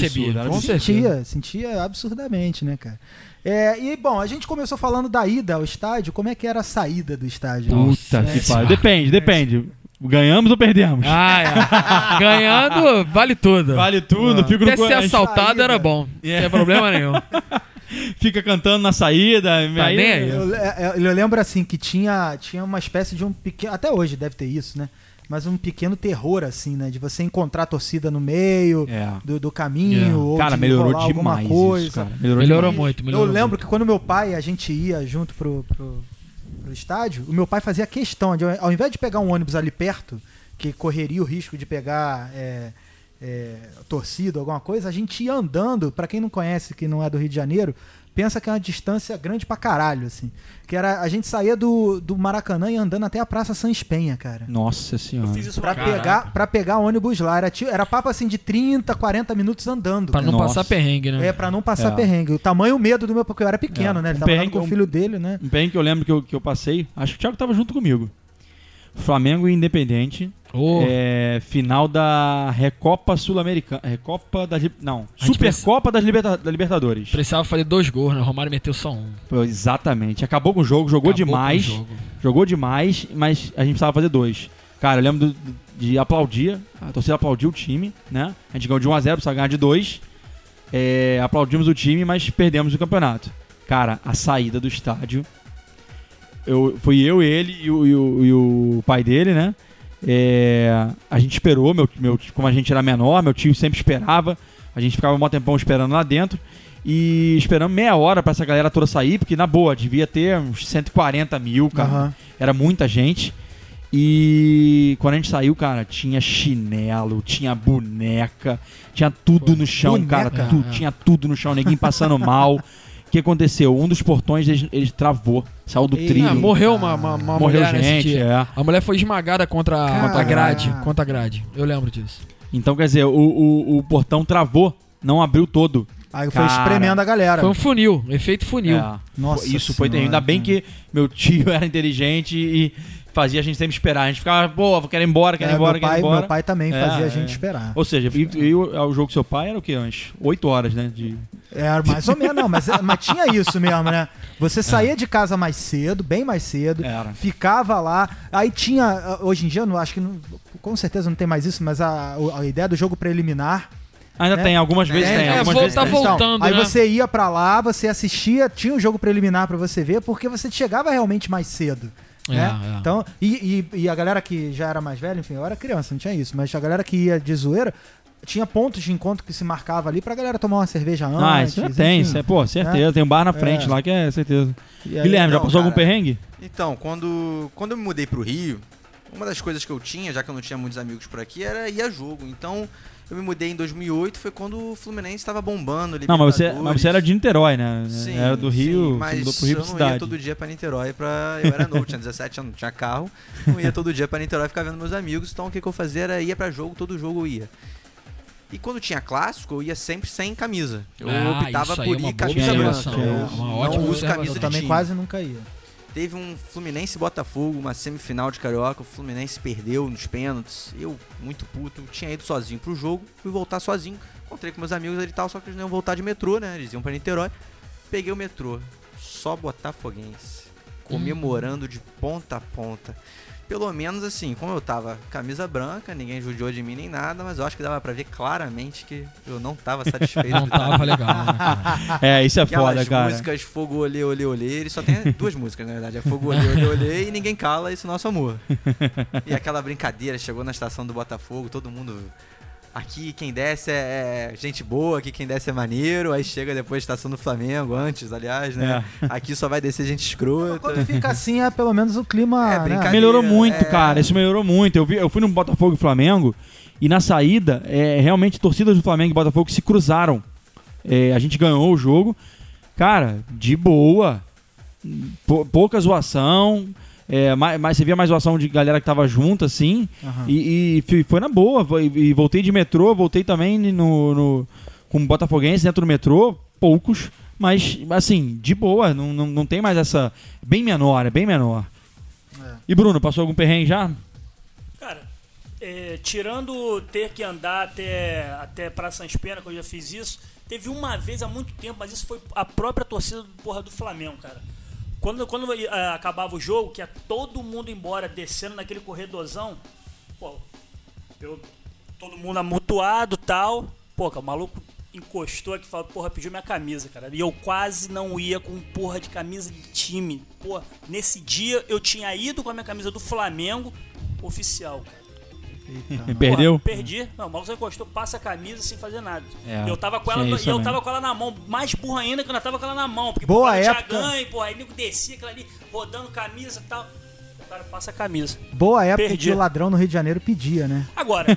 [SPEAKER 1] Sentia absurdamente, né, cara? E bom, a gente começou falando da ida ao estádio. Como é que era a saída do estádio?
[SPEAKER 3] Puta que pariu. Depende. Ganhamos ou perdemos?
[SPEAKER 2] Ganhando, vale tudo.
[SPEAKER 3] Vale tudo. Fico
[SPEAKER 2] Até ser assaltado era bom. Não tem problema nenhum.
[SPEAKER 3] Fica cantando na saída.
[SPEAKER 1] Eu lembro assim que tinha uma espécie de um pequeno... Até hoje deve ter isso, né? Mas um pequeno terror, assim, né? De você encontrar a torcida no meio do caminho. Ou
[SPEAKER 3] cara,
[SPEAKER 1] de
[SPEAKER 3] melhorou
[SPEAKER 1] alguma
[SPEAKER 3] demais
[SPEAKER 1] coisa.
[SPEAKER 3] Isso, cara.
[SPEAKER 2] Melhorou muito.
[SPEAKER 1] Eu lembro que quando meu pai, a gente ia junto pro pro estádio, o meu pai fazia questão de, ao invés de pegar um ônibus ali perto, que correria o risco de pegar torcida, alguma coisa, a gente ia andando. Pra quem não conhece, que não é do Rio de Janeiro, pensa que é uma distância grande pra caralho, assim. Que era, a gente saía do Maracanã e andando até a Praça Sans Penha, cara.
[SPEAKER 3] Nossa senhora.
[SPEAKER 4] Eu fiz isso
[SPEAKER 1] Pra pegar ônibus lá. Era papo assim de 30, 40 minutos andando.
[SPEAKER 2] Pra não
[SPEAKER 3] Nossa.
[SPEAKER 2] passar perrengue, né?
[SPEAKER 1] Pra não passar perrengue. O tamanho, o medo do meu... Porque eu era pequeno, né? Ele tava andando com o filho dele, né?
[SPEAKER 3] Um perrengue que eu lembro que eu passei, acho que o Thiago tava junto comigo. Flamengo e Independente. Final da Recopa Sul-Americana. Supercopa da Libertadores.
[SPEAKER 2] Precisava fazer 2 gols, né? O Romário meteu só 1.
[SPEAKER 3] Pô, exatamente. Acabou com o jogo, jogou demais. Jogou demais, mas a gente precisava fazer 2. Cara, eu lembro de aplaudir. A torcida aplaudiu o time, né? A gente ganhou de 1-0, precisava ganhar de 2. Aplaudimos o time, mas perdemos o campeonato. Cara, a saída do estádio... Fui eu, ele e o pai dele, né? A gente esperou, como a gente era menor, meu tio sempre esperava. A gente ficava um tempão esperando lá dentro. E esperamos meia hora pra essa galera toda sair, porque na boa, devia ter uns 140 mil, cara. Uhum. Era muita gente. E quando a gente saiu, cara, tinha chinelo, tinha boneca, tinha tudo no chão, boneca? Cara. Tinha tudo no chão, ninguém passando mal. O que aconteceu? Um dos portões, ele travou, saiu do trilho.
[SPEAKER 2] Morreu uma
[SPEAKER 3] morreu
[SPEAKER 2] mulher
[SPEAKER 3] gente,
[SPEAKER 2] nesse dia. A mulher foi esmagada contra a grade. Eu lembro disso.
[SPEAKER 3] Então, quer dizer, o portão travou, não abriu todo.
[SPEAKER 1] Aí foi espremendo a galera.
[SPEAKER 2] Foi um funil, efeito funil.
[SPEAKER 1] Nossa,
[SPEAKER 3] isso foi terrível. Ainda bem que meu tio era inteligente e fazia a gente sempre esperar. A gente ficava, quero ir embora, quero ir embora.
[SPEAKER 1] Meu pai também fazia a gente esperar.
[SPEAKER 3] Ou seja, e o jogo do seu pai era o quê? Umas 8 horas, né?
[SPEAKER 1] Mais ou menos, não, mas tinha isso mesmo, né? Você saía de casa mais cedo, bem mais cedo, ficava lá, aí tinha, hoje em dia, acho que com certeza não tem mais isso, mas a ideia do jogo preliminar...
[SPEAKER 3] Ainda tem, algumas vezes tem. Algumas vezes
[SPEAKER 2] tá voltando,
[SPEAKER 1] então, aí você ia pra lá, você assistia, tinha um jogo preliminar pra você ver, porque você chegava realmente mais cedo. Né? Então, e a galera que já era mais velha, enfim, eu era criança, não tinha isso, mas a galera que ia de zoeira, tinha pontos de encontro que se marcava ali pra galera tomar uma cerveja antes.
[SPEAKER 3] Isso já tem, certeza. Né? Tem um bar na frente lá que é certeza. Guilherme, já passou algum perrengue?
[SPEAKER 5] Então, quando eu me mudei pro Rio, uma das coisas que eu tinha, já que eu não tinha muitos amigos por aqui, era ir a jogo. Então, eu me mudei em 2008, foi quando o Fluminense estava bombando.
[SPEAKER 3] Não, mas você era de Niterói, né?
[SPEAKER 5] Sim,
[SPEAKER 3] era do Rio,
[SPEAKER 5] mas
[SPEAKER 3] mudou pro Rio
[SPEAKER 5] eu não ia todo dia pra Niterói. Eu era novo, tinha 17 anos, não tinha carro. Não ia todo dia pra Niterói ficar vendo meus amigos. Então, o que eu fazia era ir pra jogo, todo jogo eu ia. E quando tinha clássico, eu ia sempre sem camisa. Eu optava por ir camisa branca.
[SPEAKER 2] Uma ótima
[SPEAKER 5] uso camisa de
[SPEAKER 1] também
[SPEAKER 5] time.
[SPEAKER 1] Quase nunca ia.
[SPEAKER 5] Teve um Fluminense e Botafogo, uma semifinal de Carioca. O Fluminense perdeu nos pênaltis. Eu, muito puto, tinha ido sozinho pro jogo. Fui voltar sozinho. Encontrei com meus amigos ali e tal, só que eles não iam voltar de metrô, né? Eles iam pra Niterói. Peguei o metrô. Só botafoguense. Comemorando de ponta a ponta. Pelo menos assim, como eu tava camisa branca, ninguém judiou de mim nem nada, mas eu acho que dava pra ver claramente que eu não tava satisfeito.
[SPEAKER 2] Não tava legal, né, cara?
[SPEAKER 3] Isso é foda, cara.
[SPEAKER 5] As músicas Fogo, Olê, Olê, Olê, ele só tem 2 músicas, na verdade. É Fogo, Olê, Olê, Olê e Ninguém Cala Esse Nosso Amor. E aquela brincadeira, chegou na estação do Botafogo, todo mundo... Aqui quem desce é gente boa, aqui quem desce é maneiro, aí chega depois a estação do Flamengo, antes, aliás, né? Aqui só vai descer gente escrota.
[SPEAKER 1] Quando fica assim, pelo menos o clima...
[SPEAKER 5] né?
[SPEAKER 3] Melhorou muito, cara, isso melhorou muito. Eu fui no Botafogo e Flamengo, e na saída, realmente, torcidas do Flamengo e Botafogo se cruzaram. A gente ganhou o jogo, cara, de boa, pouca zoação... mas você via mais zoação de galera que tava junto, assim, e foi na boa. E voltei de metrô, voltei também com botafoguense dentro do metrô, poucos, mas, assim, de boa, não tem mais essa... Bem menor, é bem menor. E, Bruno, passou algum perrengue já?
[SPEAKER 4] Cara, tirando ter que andar até Praça Sans Pena, que eu já fiz isso, teve uma vez há muito tempo, mas isso foi a própria torcida do Flamengo, cara. Quando acabava o jogo, que ia todo mundo embora, descendo naquele corredorzão, todo mundo amontoado e tal, o maluco encostou aqui e falou, pediu minha camisa, cara. E eu quase não ia com de camisa de time. Nesse dia eu tinha ido com a minha camisa do Flamengo oficial, cara.
[SPEAKER 3] Perdeu?
[SPEAKER 4] Porra, perdi. Não, o maluco só encostou, passa a camisa sem fazer nada.
[SPEAKER 3] É,
[SPEAKER 4] eu tava com ela tava com ela na mão, mais burro ainda que eu ainda tava com ela na mão. Porque
[SPEAKER 1] boa
[SPEAKER 4] eu
[SPEAKER 1] época.
[SPEAKER 4] já ganho, porra, aí nego descia aquela ali, rodando camisa e tal. O cara passa a camisa.
[SPEAKER 1] Boa época
[SPEAKER 4] Perdi.
[SPEAKER 1] que o ladrão no Rio de Janeiro pedia, né?
[SPEAKER 4] Agora,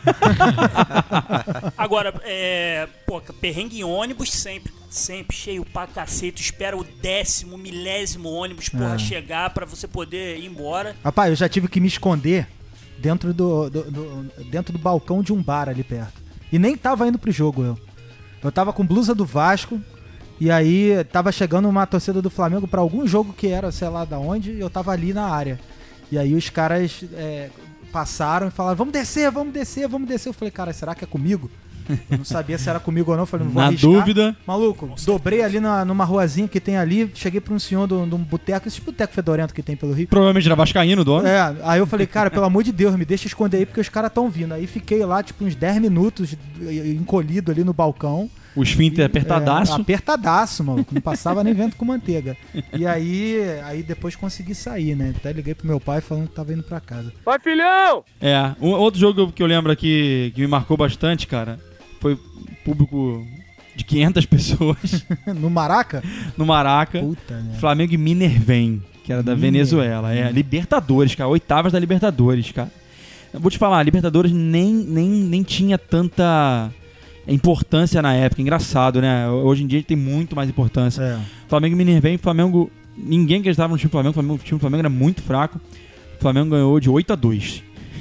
[SPEAKER 4] pô, perrengue em ônibus sempre cheio pra cacete. Espera o 10º, milésimo ônibus, porra, chegar pra você poder ir embora.
[SPEAKER 1] Rapaz, eu já tive que me esconder dentro do balcão de um bar ali perto. E nem tava indo pro jogo, eu tava com blusa do Vasco. E aí tava chegando uma torcida do Flamengo pra algum jogo que era, sei lá da onde, e eu tava ali na área. E aí os caras passaram e falaram, vamos descer. Eu falei, cara, será que é comigo? Eu não sabia se era comigo ou não, eu falei, não vou arriscar.
[SPEAKER 3] Na dúvida.
[SPEAKER 1] Maluco, dobrei ali numa ruazinha que tem ali, cheguei pra um senhor de um boteco, esse boteco fedorento que tem pelo Rio.
[SPEAKER 3] Provavelmente era vascaíno, dono.
[SPEAKER 1] Aí eu falei, cara, pelo amor de Deus, me deixa esconder aí porque os caras tão vindo. Aí fiquei lá, tipo, uns 10 minutos encolhido ali no balcão.
[SPEAKER 3] O esfínter apertadaço.
[SPEAKER 1] Apertadaço, maluco. Não passava nem vento com manteiga. E aí depois consegui sair, né? Até liguei pro meu pai falando que tava indo pra casa.
[SPEAKER 6] Vai, filhão!
[SPEAKER 3] Outro jogo que eu lembro aqui que me marcou bastante, cara, foi público de 500 pessoas.
[SPEAKER 1] No Maraca?
[SPEAKER 3] No Maraca.
[SPEAKER 1] Puta, né?
[SPEAKER 3] Flamengo e Minervém, que era da Venezuela. Libertadores, cara. Oitavas da Libertadores, cara. Eu vou te falar, a Libertadores nem tinha tanta importância na época. Engraçado, né? Hoje em dia tem muito mais importância. Flamengo e Minervém, Flamengo... Ninguém acreditava no time do Flamengo. O time do Flamengo era muito fraco. O Flamengo ganhou de 8-2.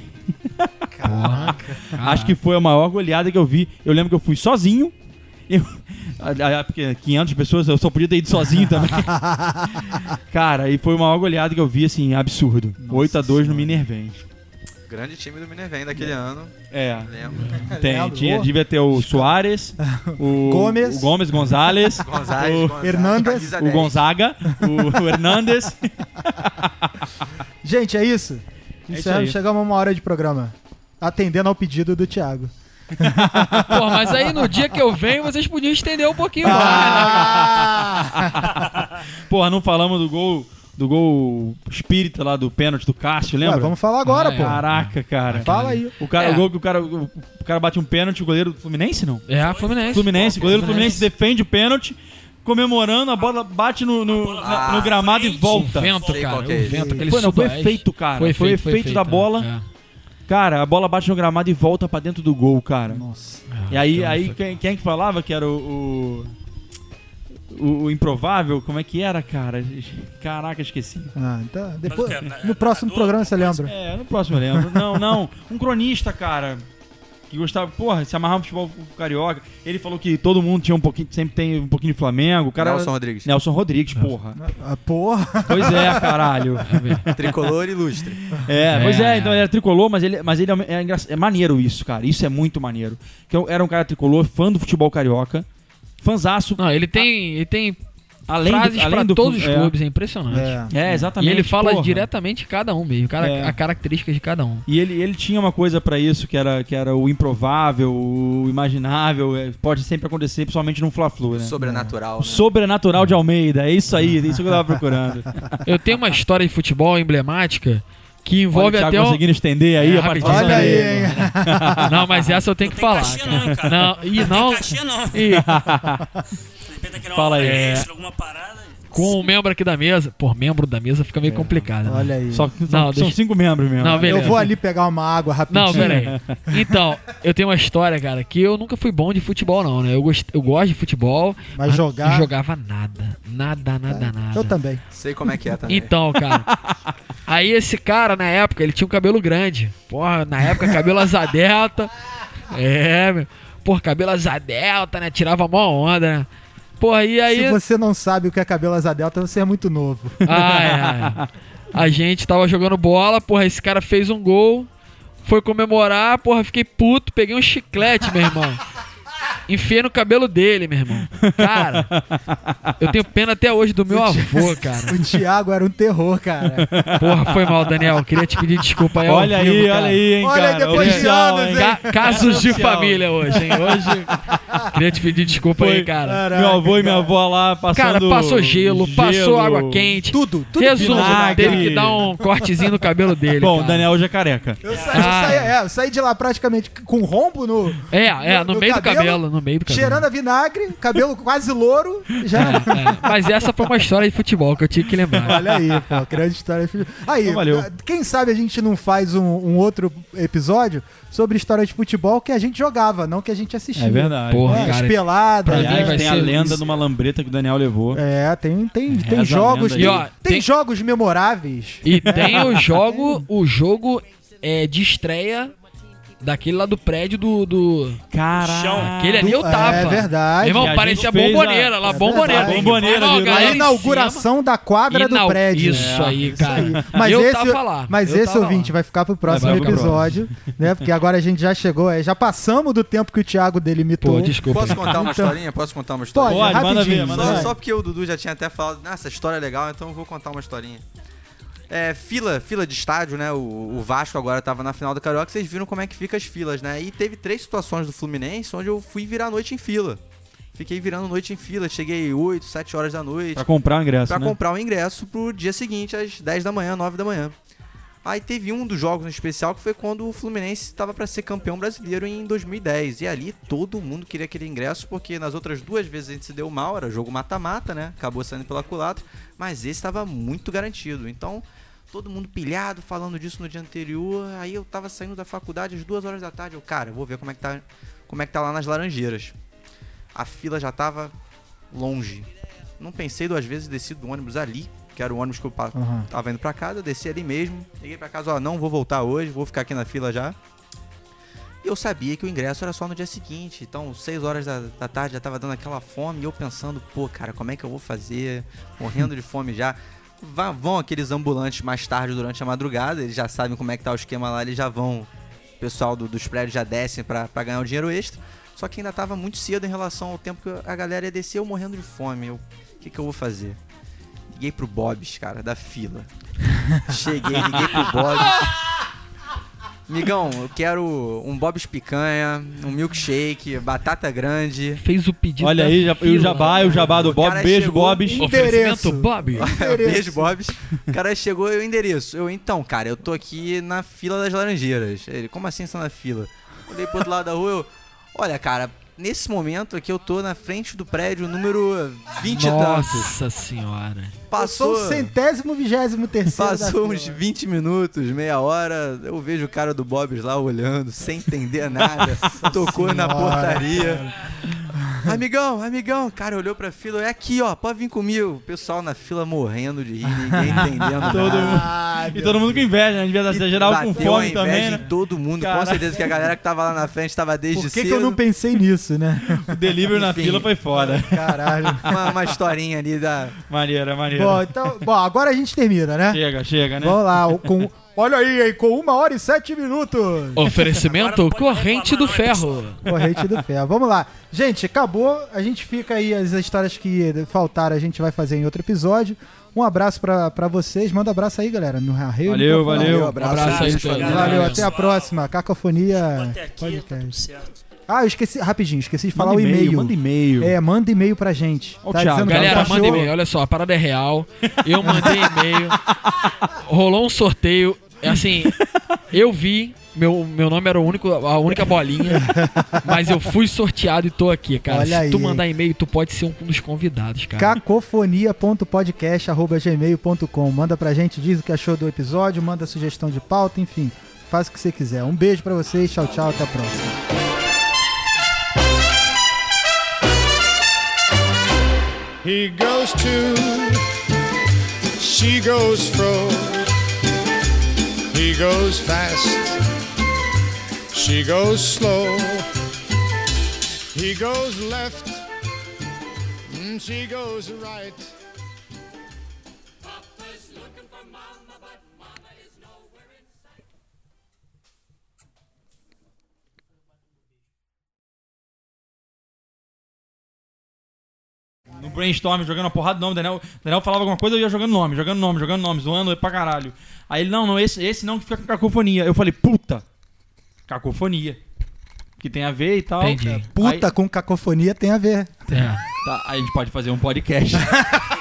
[SPEAKER 1] Caraca.
[SPEAKER 3] Acho que foi a maior goleada que eu vi. Eu lembro que eu fui sozinho. Porque 500 pessoas, eu só podia ter ido sozinho também. Cara, e foi a maior goleada que eu vi, assim, absurdo. 8-2 no Minervém.
[SPEAKER 5] Grande time do Minervém daquele ano.
[SPEAKER 3] Lembro. Devia ter o Soares, o Gomes Gonzalez,
[SPEAKER 1] o Hernandes,
[SPEAKER 3] o Gonzaga, o Hernandes.
[SPEAKER 1] Gente, é isso. Chegamos a uma hora de programa. Atendendo ao pedido do Thiago.
[SPEAKER 2] Pô, mas aí no dia que eu venho, vocês podiam estender um pouquinho mais.
[SPEAKER 3] Porra, não falamos do gol espírita lá, do pênalti do Cássio, lembra?
[SPEAKER 1] Vamos falar agora, pô.
[SPEAKER 3] Caraca, cara.
[SPEAKER 1] Fala aí.
[SPEAKER 3] O gol que o cara bate um pênalti, o goleiro do Fluminense, não?
[SPEAKER 2] Fluminense.
[SPEAKER 3] O goleiro do Fluminense defende o pênalti, comemorando, a bola bate no gramado e volta.
[SPEAKER 2] O vento, cara. O vento, aquele
[SPEAKER 3] foi efeito, cara. Foi efeito da bola. Cara, a bola bate no gramado e volta pra dentro do gol, cara.
[SPEAKER 1] Nossa.
[SPEAKER 3] E aí quem é que falava que era o improvável? Como é que era, cara? Caraca, esqueci.
[SPEAKER 1] Então, depois, no próximo programa você lembra.
[SPEAKER 3] No próximo eu lembro. Não. Um cronista, cara, que gostava, porra, se amarrava no futebol carioca. Ele falou que todo mundo tinha sempre tem um pouquinho de Flamengo. O cara Nelson Rodrigues, porra.
[SPEAKER 1] Porra.
[SPEAKER 3] Pois é, caralho.
[SPEAKER 5] Tricolor ilustre.
[SPEAKER 3] Pois é, então ele era tricolor, mas ele é maneiro isso, cara. Isso é muito maneiro. Que era um cara tricolor, fã do futebol carioca, fanzaço.
[SPEAKER 2] Não, ele tem frases pra todos os clubes, é impressionante.
[SPEAKER 3] Exatamente.
[SPEAKER 2] E ele fala diretamente de cada um mesmo, a característica de cada um.
[SPEAKER 3] E ele tinha uma coisa pra isso, que era o improvável, o imaginável, pode sempre acontecer, principalmente num Fla-Flu, né?
[SPEAKER 5] Sobrenatural, né?
[SPEAKER 3] Sobrenatural de Almeida, é isso aí, é isso que eu tava procurando.
[SPEAKER 2] Eu tenho uma história de futebol emblemática que envolve até o...
[SPEAKER 3] conseguindo estender aí a partida.
[SPEAKER 1] Olha aí, hein?
[SPEAKER 2] Não, mas essa eu tenho que falar.
[SPEAKER 4] Cachê não, cara.
[SPEAKER 2] Não.
[SPEAKER 3] Fala aí.
[SPEAKER 4] Alguma parada.
[SPEAKER 2] Com um membro aqui da mesa. Pô, membro da mesa fica meio complicado. Né?
[SPEAKER 1] Olha aí.
[SPEAKER 3] São 5 membros mesmo.
[SPEAKER 2] Não,
[SPEAKER 1] eu vou ali pegar uma água rapidinho.
[SPEAKER 2] Não, peraí. Então, eu tenho uma história, cara, que eu nunca fui bom de futebol, não, né? Eu gosto de futebol,
[SPEAKER 1] mas
[SPEAKER 2] não jogava nada. Nada.
[SPEAKER 1] Eu também.
[SPEAKER 5] Sei como é que é também.
[SPEAKER 2] Então, cara, aí esse cara, na época, ele tinha um cabelo grande. Porra, na época, cabelo asa delta. Meu. Porra, cabelo asa delta, né? Tirava mó onda, né? Porra, e aí...
[SPEAKER 1] Se você não sabe o que é cabelo asa delta, você é muito novo.
[SPEAKER 2] A gente tava jogando bola, porra, esse cara fez um gol, foi comemorar, porra, fiquei puto, peguei um chiclete, meu irmão. enfiei no cabelo dele, meu irmão. Cara, eu tenho pena até hoje do meu avô, cara.
[SPEAKER 1] O Thiago era um terror, cara.
[SPEAKER 2] Porra, foi mal, Daniel. Queria te pedir desculpa aí ao
[SPEAKER 3] Olha
[SPEAKER 2] vivo,
[SPEAKER 3] aí,
[SPEAKER 2] cara.
[SPEAKER 3] olha aí, hein,
[SPEAKER 1] Olha aí,
[SPEAKER 3] cara.
[SPEAKER 1] depois de
[SPEAKER 3] Oficial,
[SPEAKER 1] anos,
[SPEAKER 3] hein?
[SPEAKER 1] hein?
[SPEAKER 2] Casos de
[SPEAKER 3] Oficial.
[SPEAKER 2] família hoje, hein? Hoje, queria te pedir desculpa aí, cara.
[SPEAKER 1] Caraca,
[SPEAKER 3] Meu avô e minha
[SPEAKER 1] cara.
[SPEAKER 3] avó lá passando...
[SPEAKER 2] Cara, passou gelo, passou água quente.
[SPEAKER 1] Tudo
[SPEAKER 2] Resumo,
[SPEAKER 3] vinagre.
[SPEAKER 2] teve que dar um cortezinho no cabelo dele,
[SPEAKER 3] Bom,
[SPEAKER 2] cara.
[SPEAKER 3] Daniel já é careca.
[SPEAKER 1] Eu saí de lá praticamente com rombo no
[SPEAKER 2] No meio do cabelo, no meio do cabelo.
[SPEAKER 1] cheirando a vinagre, cabelo quase louro, já...
[SPEAKER 2] Mas essa foi uma história de futebol que eu tive que lembrar.
[SPEAKER 1] Olha aí, pô, grande história. Aí,
[SPEAKER 3] Então valeu.
[SPEAKER 1] quem sabe a gente não faz um outro episódio sobre história de futebol que a gente jogava, não que a gente assistia.
[SPEAKER 3] É verdade.
[SPEAKER 2] Porra,
[SPEAKER 1] As
[SPEAKER 2] cara.
[SPEAKER 1] peladas.
[SPEAKER 2] Pra mim
[SPEAKER 3] Aliás,
[SPEAKER 2] vai
[SPEAKER 3] tem a
[SPEAKER 2] ser
[SPEAKER 3] lenda
[SPEAKER 2] isso.
[SPEAKER 3] de uma lambreta que o Daniel levou.
[SPEAKER 1] Tem
[SPEAKER 3] Reza a
[SPEAKER 1] jogos.
[SPEAKER 3] lenda
[SPEAKER 1] Tem,
[SPEAKER 2] aí. E, ó,
[SPEAKER 1] tem
[SPEAKER 2] tem-
[SPEAKER 1] jogos memoráveis.
[SPEAKER 2] E tem o jogo de estreia daquele lá do prédio do...
[SPEAKER 3] Caraca.
[SPEAKER 2] Aquele ali eu tava.
[SPEAKER 1] É verdade.
[SPEAKER 2] Meu
[SPEAKER 3] Que
[SPEAKER 2] irmão,
[SPEAKER 3] a
[SPEAKER 2] parecia
[SPEAKER 3] gente fez
[SPEAKER 2] bomboneira lá,
[SPEAKER 1] É
[SPEAKER 2] bomboneira.
[SPEAKER 1] verdade.
[SPEAKER 3] Bomboneira,
[SPEAKER 2] Não,
[SPEAKER 3] virou.
[SPEAKER 2] galera
[SPEAKER 1] A
[SPEAKER 2] em
[SPEAKER 1] inauguração da quadra do
[SPEAKER 2] Inau-
[SPEAKER 1] prédio.
[SPEAKER 2] Isso aí, cara.
[SPEAKER 1] Mas
[SPEAKER 2] eu
[SPEAKER 1] esse,
[SPEAKER 2] tava lá.
[SPEAKER 1] Mas
[SPEAKER 2] eu
[SPEAKER 1] esse
[SPEAKER 2] tava
[SPEAKER 1] ouvinte
[SPEAKER 2] lá.
[SPEAKER 1] vai ficar pro próximo
[SPEAKER 3] Vai ficar pro
[SPEAKER 1] episódio, né? Porque agora a gente já chegou, já passamos do tempo que o Thiago delimitou.
[SPEAKER 2] Pô, desculpa.
[SPEAKER 5] Posso contar uma
[SPEAKER 1] Então-
[SPEAKER 5] historinha? Posso contar uma historinha?
[SPEAKER 1] Pode,
[SPEAKER 3] Pode, manda
[SPEAKER 1] rapidinho.
[SPEAKER 3] ver, manda
[SPEAKER 5] Só,
[SPEAKER 3] ver.
[SPEAKER 5] só porque o Dudu já tinha até falado, essa história é legal, então eu vou contar uma historinha. Fila de estádio, né? O Vasco agora tava na final do Carioca, vocês viram como é que fica as filas, né? E teve 3 situações do Fluminense onde eu fui virar a noite em fila. Fiquei virando noite em fila, cheguei 8, 7 horas da noite
[SPEAKER 3] Pra comprar o ingresso,
[SPEAKER 5] pra
[SPEAKER 3] né?
[SPEAKER 5] comprar o ingresso pro dia seguinte, às 10 da manhã, 9 da manhã. Aí teve um dos jogos em especial que foi quando o Fluminense estava para ser campeão brasileiro em 2010. E ali todo mundo queria aquele ingresso, porque nas outras 2 vezes a gente se deu mal, era jogo mata-mata, né? Acabou saindo pela culatra, mas esse estava muito garantido. Então, todo mundo pilhado, falando disso no dia anterior. Aí eu tava saindo da faculdade às 2 horas da tarde. Eu, cara, vou ver como é que tá lá nas Laranjeiras. A fila já tava longe. Não pensei 2 vezes, desci do ônibus ali, que era o ônibus que eu tava indo pra casa, eu desci ali mesmo, liguei pra casa, não vou voltar hoje, vou ficar aqui na fila já. E eu sabia que o ingresso era só no dia seguinte, então 6 horas da tarde já tava dando aquela fome, e eu pensando, pô, cara, como é que eu vou fazer? Morrendo de fome já. Vão aqueles ambulantes mais tarde durante a madrugada, eles já sabem como é que tá o esquema lá, eles já vão, o pessoal dos prédios já descem pra ganhar um dinheiro extra. Só que ainda tava muito cedo em relação ao tempo que a galera ia descer, eu morrendo de fome. O que eu vou fazer? Liguei pro Bob's, cara, da fila. Cheguei, liguei pro Bob's. Migão, eu quero um Bob's picanha, um milkshake, batata grande.
[SPEAKER 2] Fez o pedido.
[SPEAKER 3] Olha
[SPEAKER 2] da
[SPEAKER 3] aí, o
[SPEAKER 2] fila.
[SPEAKER 3] jabá do
[SPEAKER 5] O
[SPEAKER 3] Bob.
[SPEAKER 5] cara
[SPEAKER 3] Beijo,
[SPEAKER 5] chegou-
[SPEAKER 3] Bob's.
[SPEAKER 2] Oferecimento, Bob.
[SPEAKER 5] Beijo, Bob's. O cara chegou e o endereço. Então, cara, eu tô aqui na fila das Laranjeiras. Ele, como assim você tá na fila? Olhei pro outro lado da rua, eu... Olha, cara, nesse momento aqui eu tô na frente do prédio número 20 e tantos.
[SPEAKER 2] Nossa senhora.
[SPEAKER 1] Passou o 123º
[SPEAKER 5] Passou uns 20 minutos, meia hora, eu vejo o cara do Bob's lá olhando, sem entender nada. Tocou na portaria. Amigão, cara, olhou pra fila, é aqui, ó, pode vir comigo. O pessoal na fila morrendo de rir, ninguém entendendo
[SPEAKER 3] Todo
[SPEAKER 5] nada.
[SPEAKER 3] mundo. E todo mundo com inveja, né? Devia ser geral com
[SPEAKER 5] Bateu a
[SPEAKER 3] fome
[SPEAKER 5] inveja
[SPEAKER 3] também,
[SPEAKER 5] em
[SPEAKER 3] né?
[SPEAKER 5] todo mundo, com
[SPEAKER 3] Caraca.
[SPEAKER 5] certeza que a galera que tava lá na frente tava desde
[SPEAKER 1] Por que
[SPEAKER 5] cedo.
[SPEAKER 1] eu não pensei nisso, né?
[SPEAKER 3] O delivery na
[SPEAKER 5] Enfim.
[SPEAKER 3] fila foi foda.
[SPEAKER 1] Caralho.
[SPEAKER 5] Uma historinha ali da...
[SPEAKER 3] Maneira.
[SPEAKER 1] Bom, agora a gente termina, né?
[SPEAKER 3] Chega, né?
[SPEAKER 1] Vamos lá, olha aí, hein, com 1 hora e 7 minutos.
[SPEAKER 2] Oferecimento Corrente do Ferro.
[SPEAKER 1] Corrente do Ferro. Vamos lá. Gente, acabou. A gente fica aí, as histórias que faltaram a gente vai fazer em outro episódio. Um abraço pra vocês. Manda abraço aí, galera. No Arreio.
[SPEAKER 3] Valeu.
[SPEAKER 5] Abraço
[SPEAKER 2] aí,
[SPEAKER 5] pra
[SPEAKER 2] todo
[SPEAKER 5] galera.
[SPEAKER 1] Valeu,
[SPEAKER 2] Valeu.
[SPEAKER 1] até a próxima. Cacofonia
[SPEAKER 4] Até aqui, tá tudo
[SPEAKER 1] Podcast.
[SPEAKER 4] certo.
[SPEAKER 1] Eu esqueci, rapidinho, esqueci de falar
[SPEAKER 3] Manda
[SPEAKER 1] o e-mail.
[SPEAKER 3] Manda e-mail.
[SPEAKER 1] Manda e-mail pra gente.
[SPEAKER 3] Ó o Thiago.
[SPEAKER 1] dizendo que
[SPEAKER 2] Galera,
[SPEAKER 1] achou-
[SPEAKER 2] manda e-mail. Olha só, a parada é real. Eu mandei e-mail. Rolou um sorteio. Assim, eu vi. Meu nome era a única bolinha. Mas eu fui sorteado e tô aqui, cara.
[SPEAKER 1] Olha
[SPEAKER 2] Se tu
[SPEAKER 1] aí,
[SPEAKER 2] mandar e-mail, tu pode ser um dos convidados, cara.
[SPEAKER 1] cacofonia.podcast@gmail.com. Manda pra gente, diz o que achou do episódio, manda sugestão de pauta, enfim. Faz o que você quiser. Um beijo pra vocês. Tchau, até a próxima.
[SPEAKER 8] He goes to, she goes fro. He goes fast, she goes slow. He goes left, she goes right.
[SPEAKER 3] no brainstorm, jogando uma porrada de nome. Daniel falava alguma coisa, eu ia jogando nome, zoando pra caralho. Aí ele, não, esse não que fica com cacofonia. Eu falei, puta, cacofonia. Que tem a ver e tal.
[SPEAKER 1] Entendi. Puta com cacofonia tem a ver.
[SPEAKER 3] Tá, aí a gente pode fazer um podcast.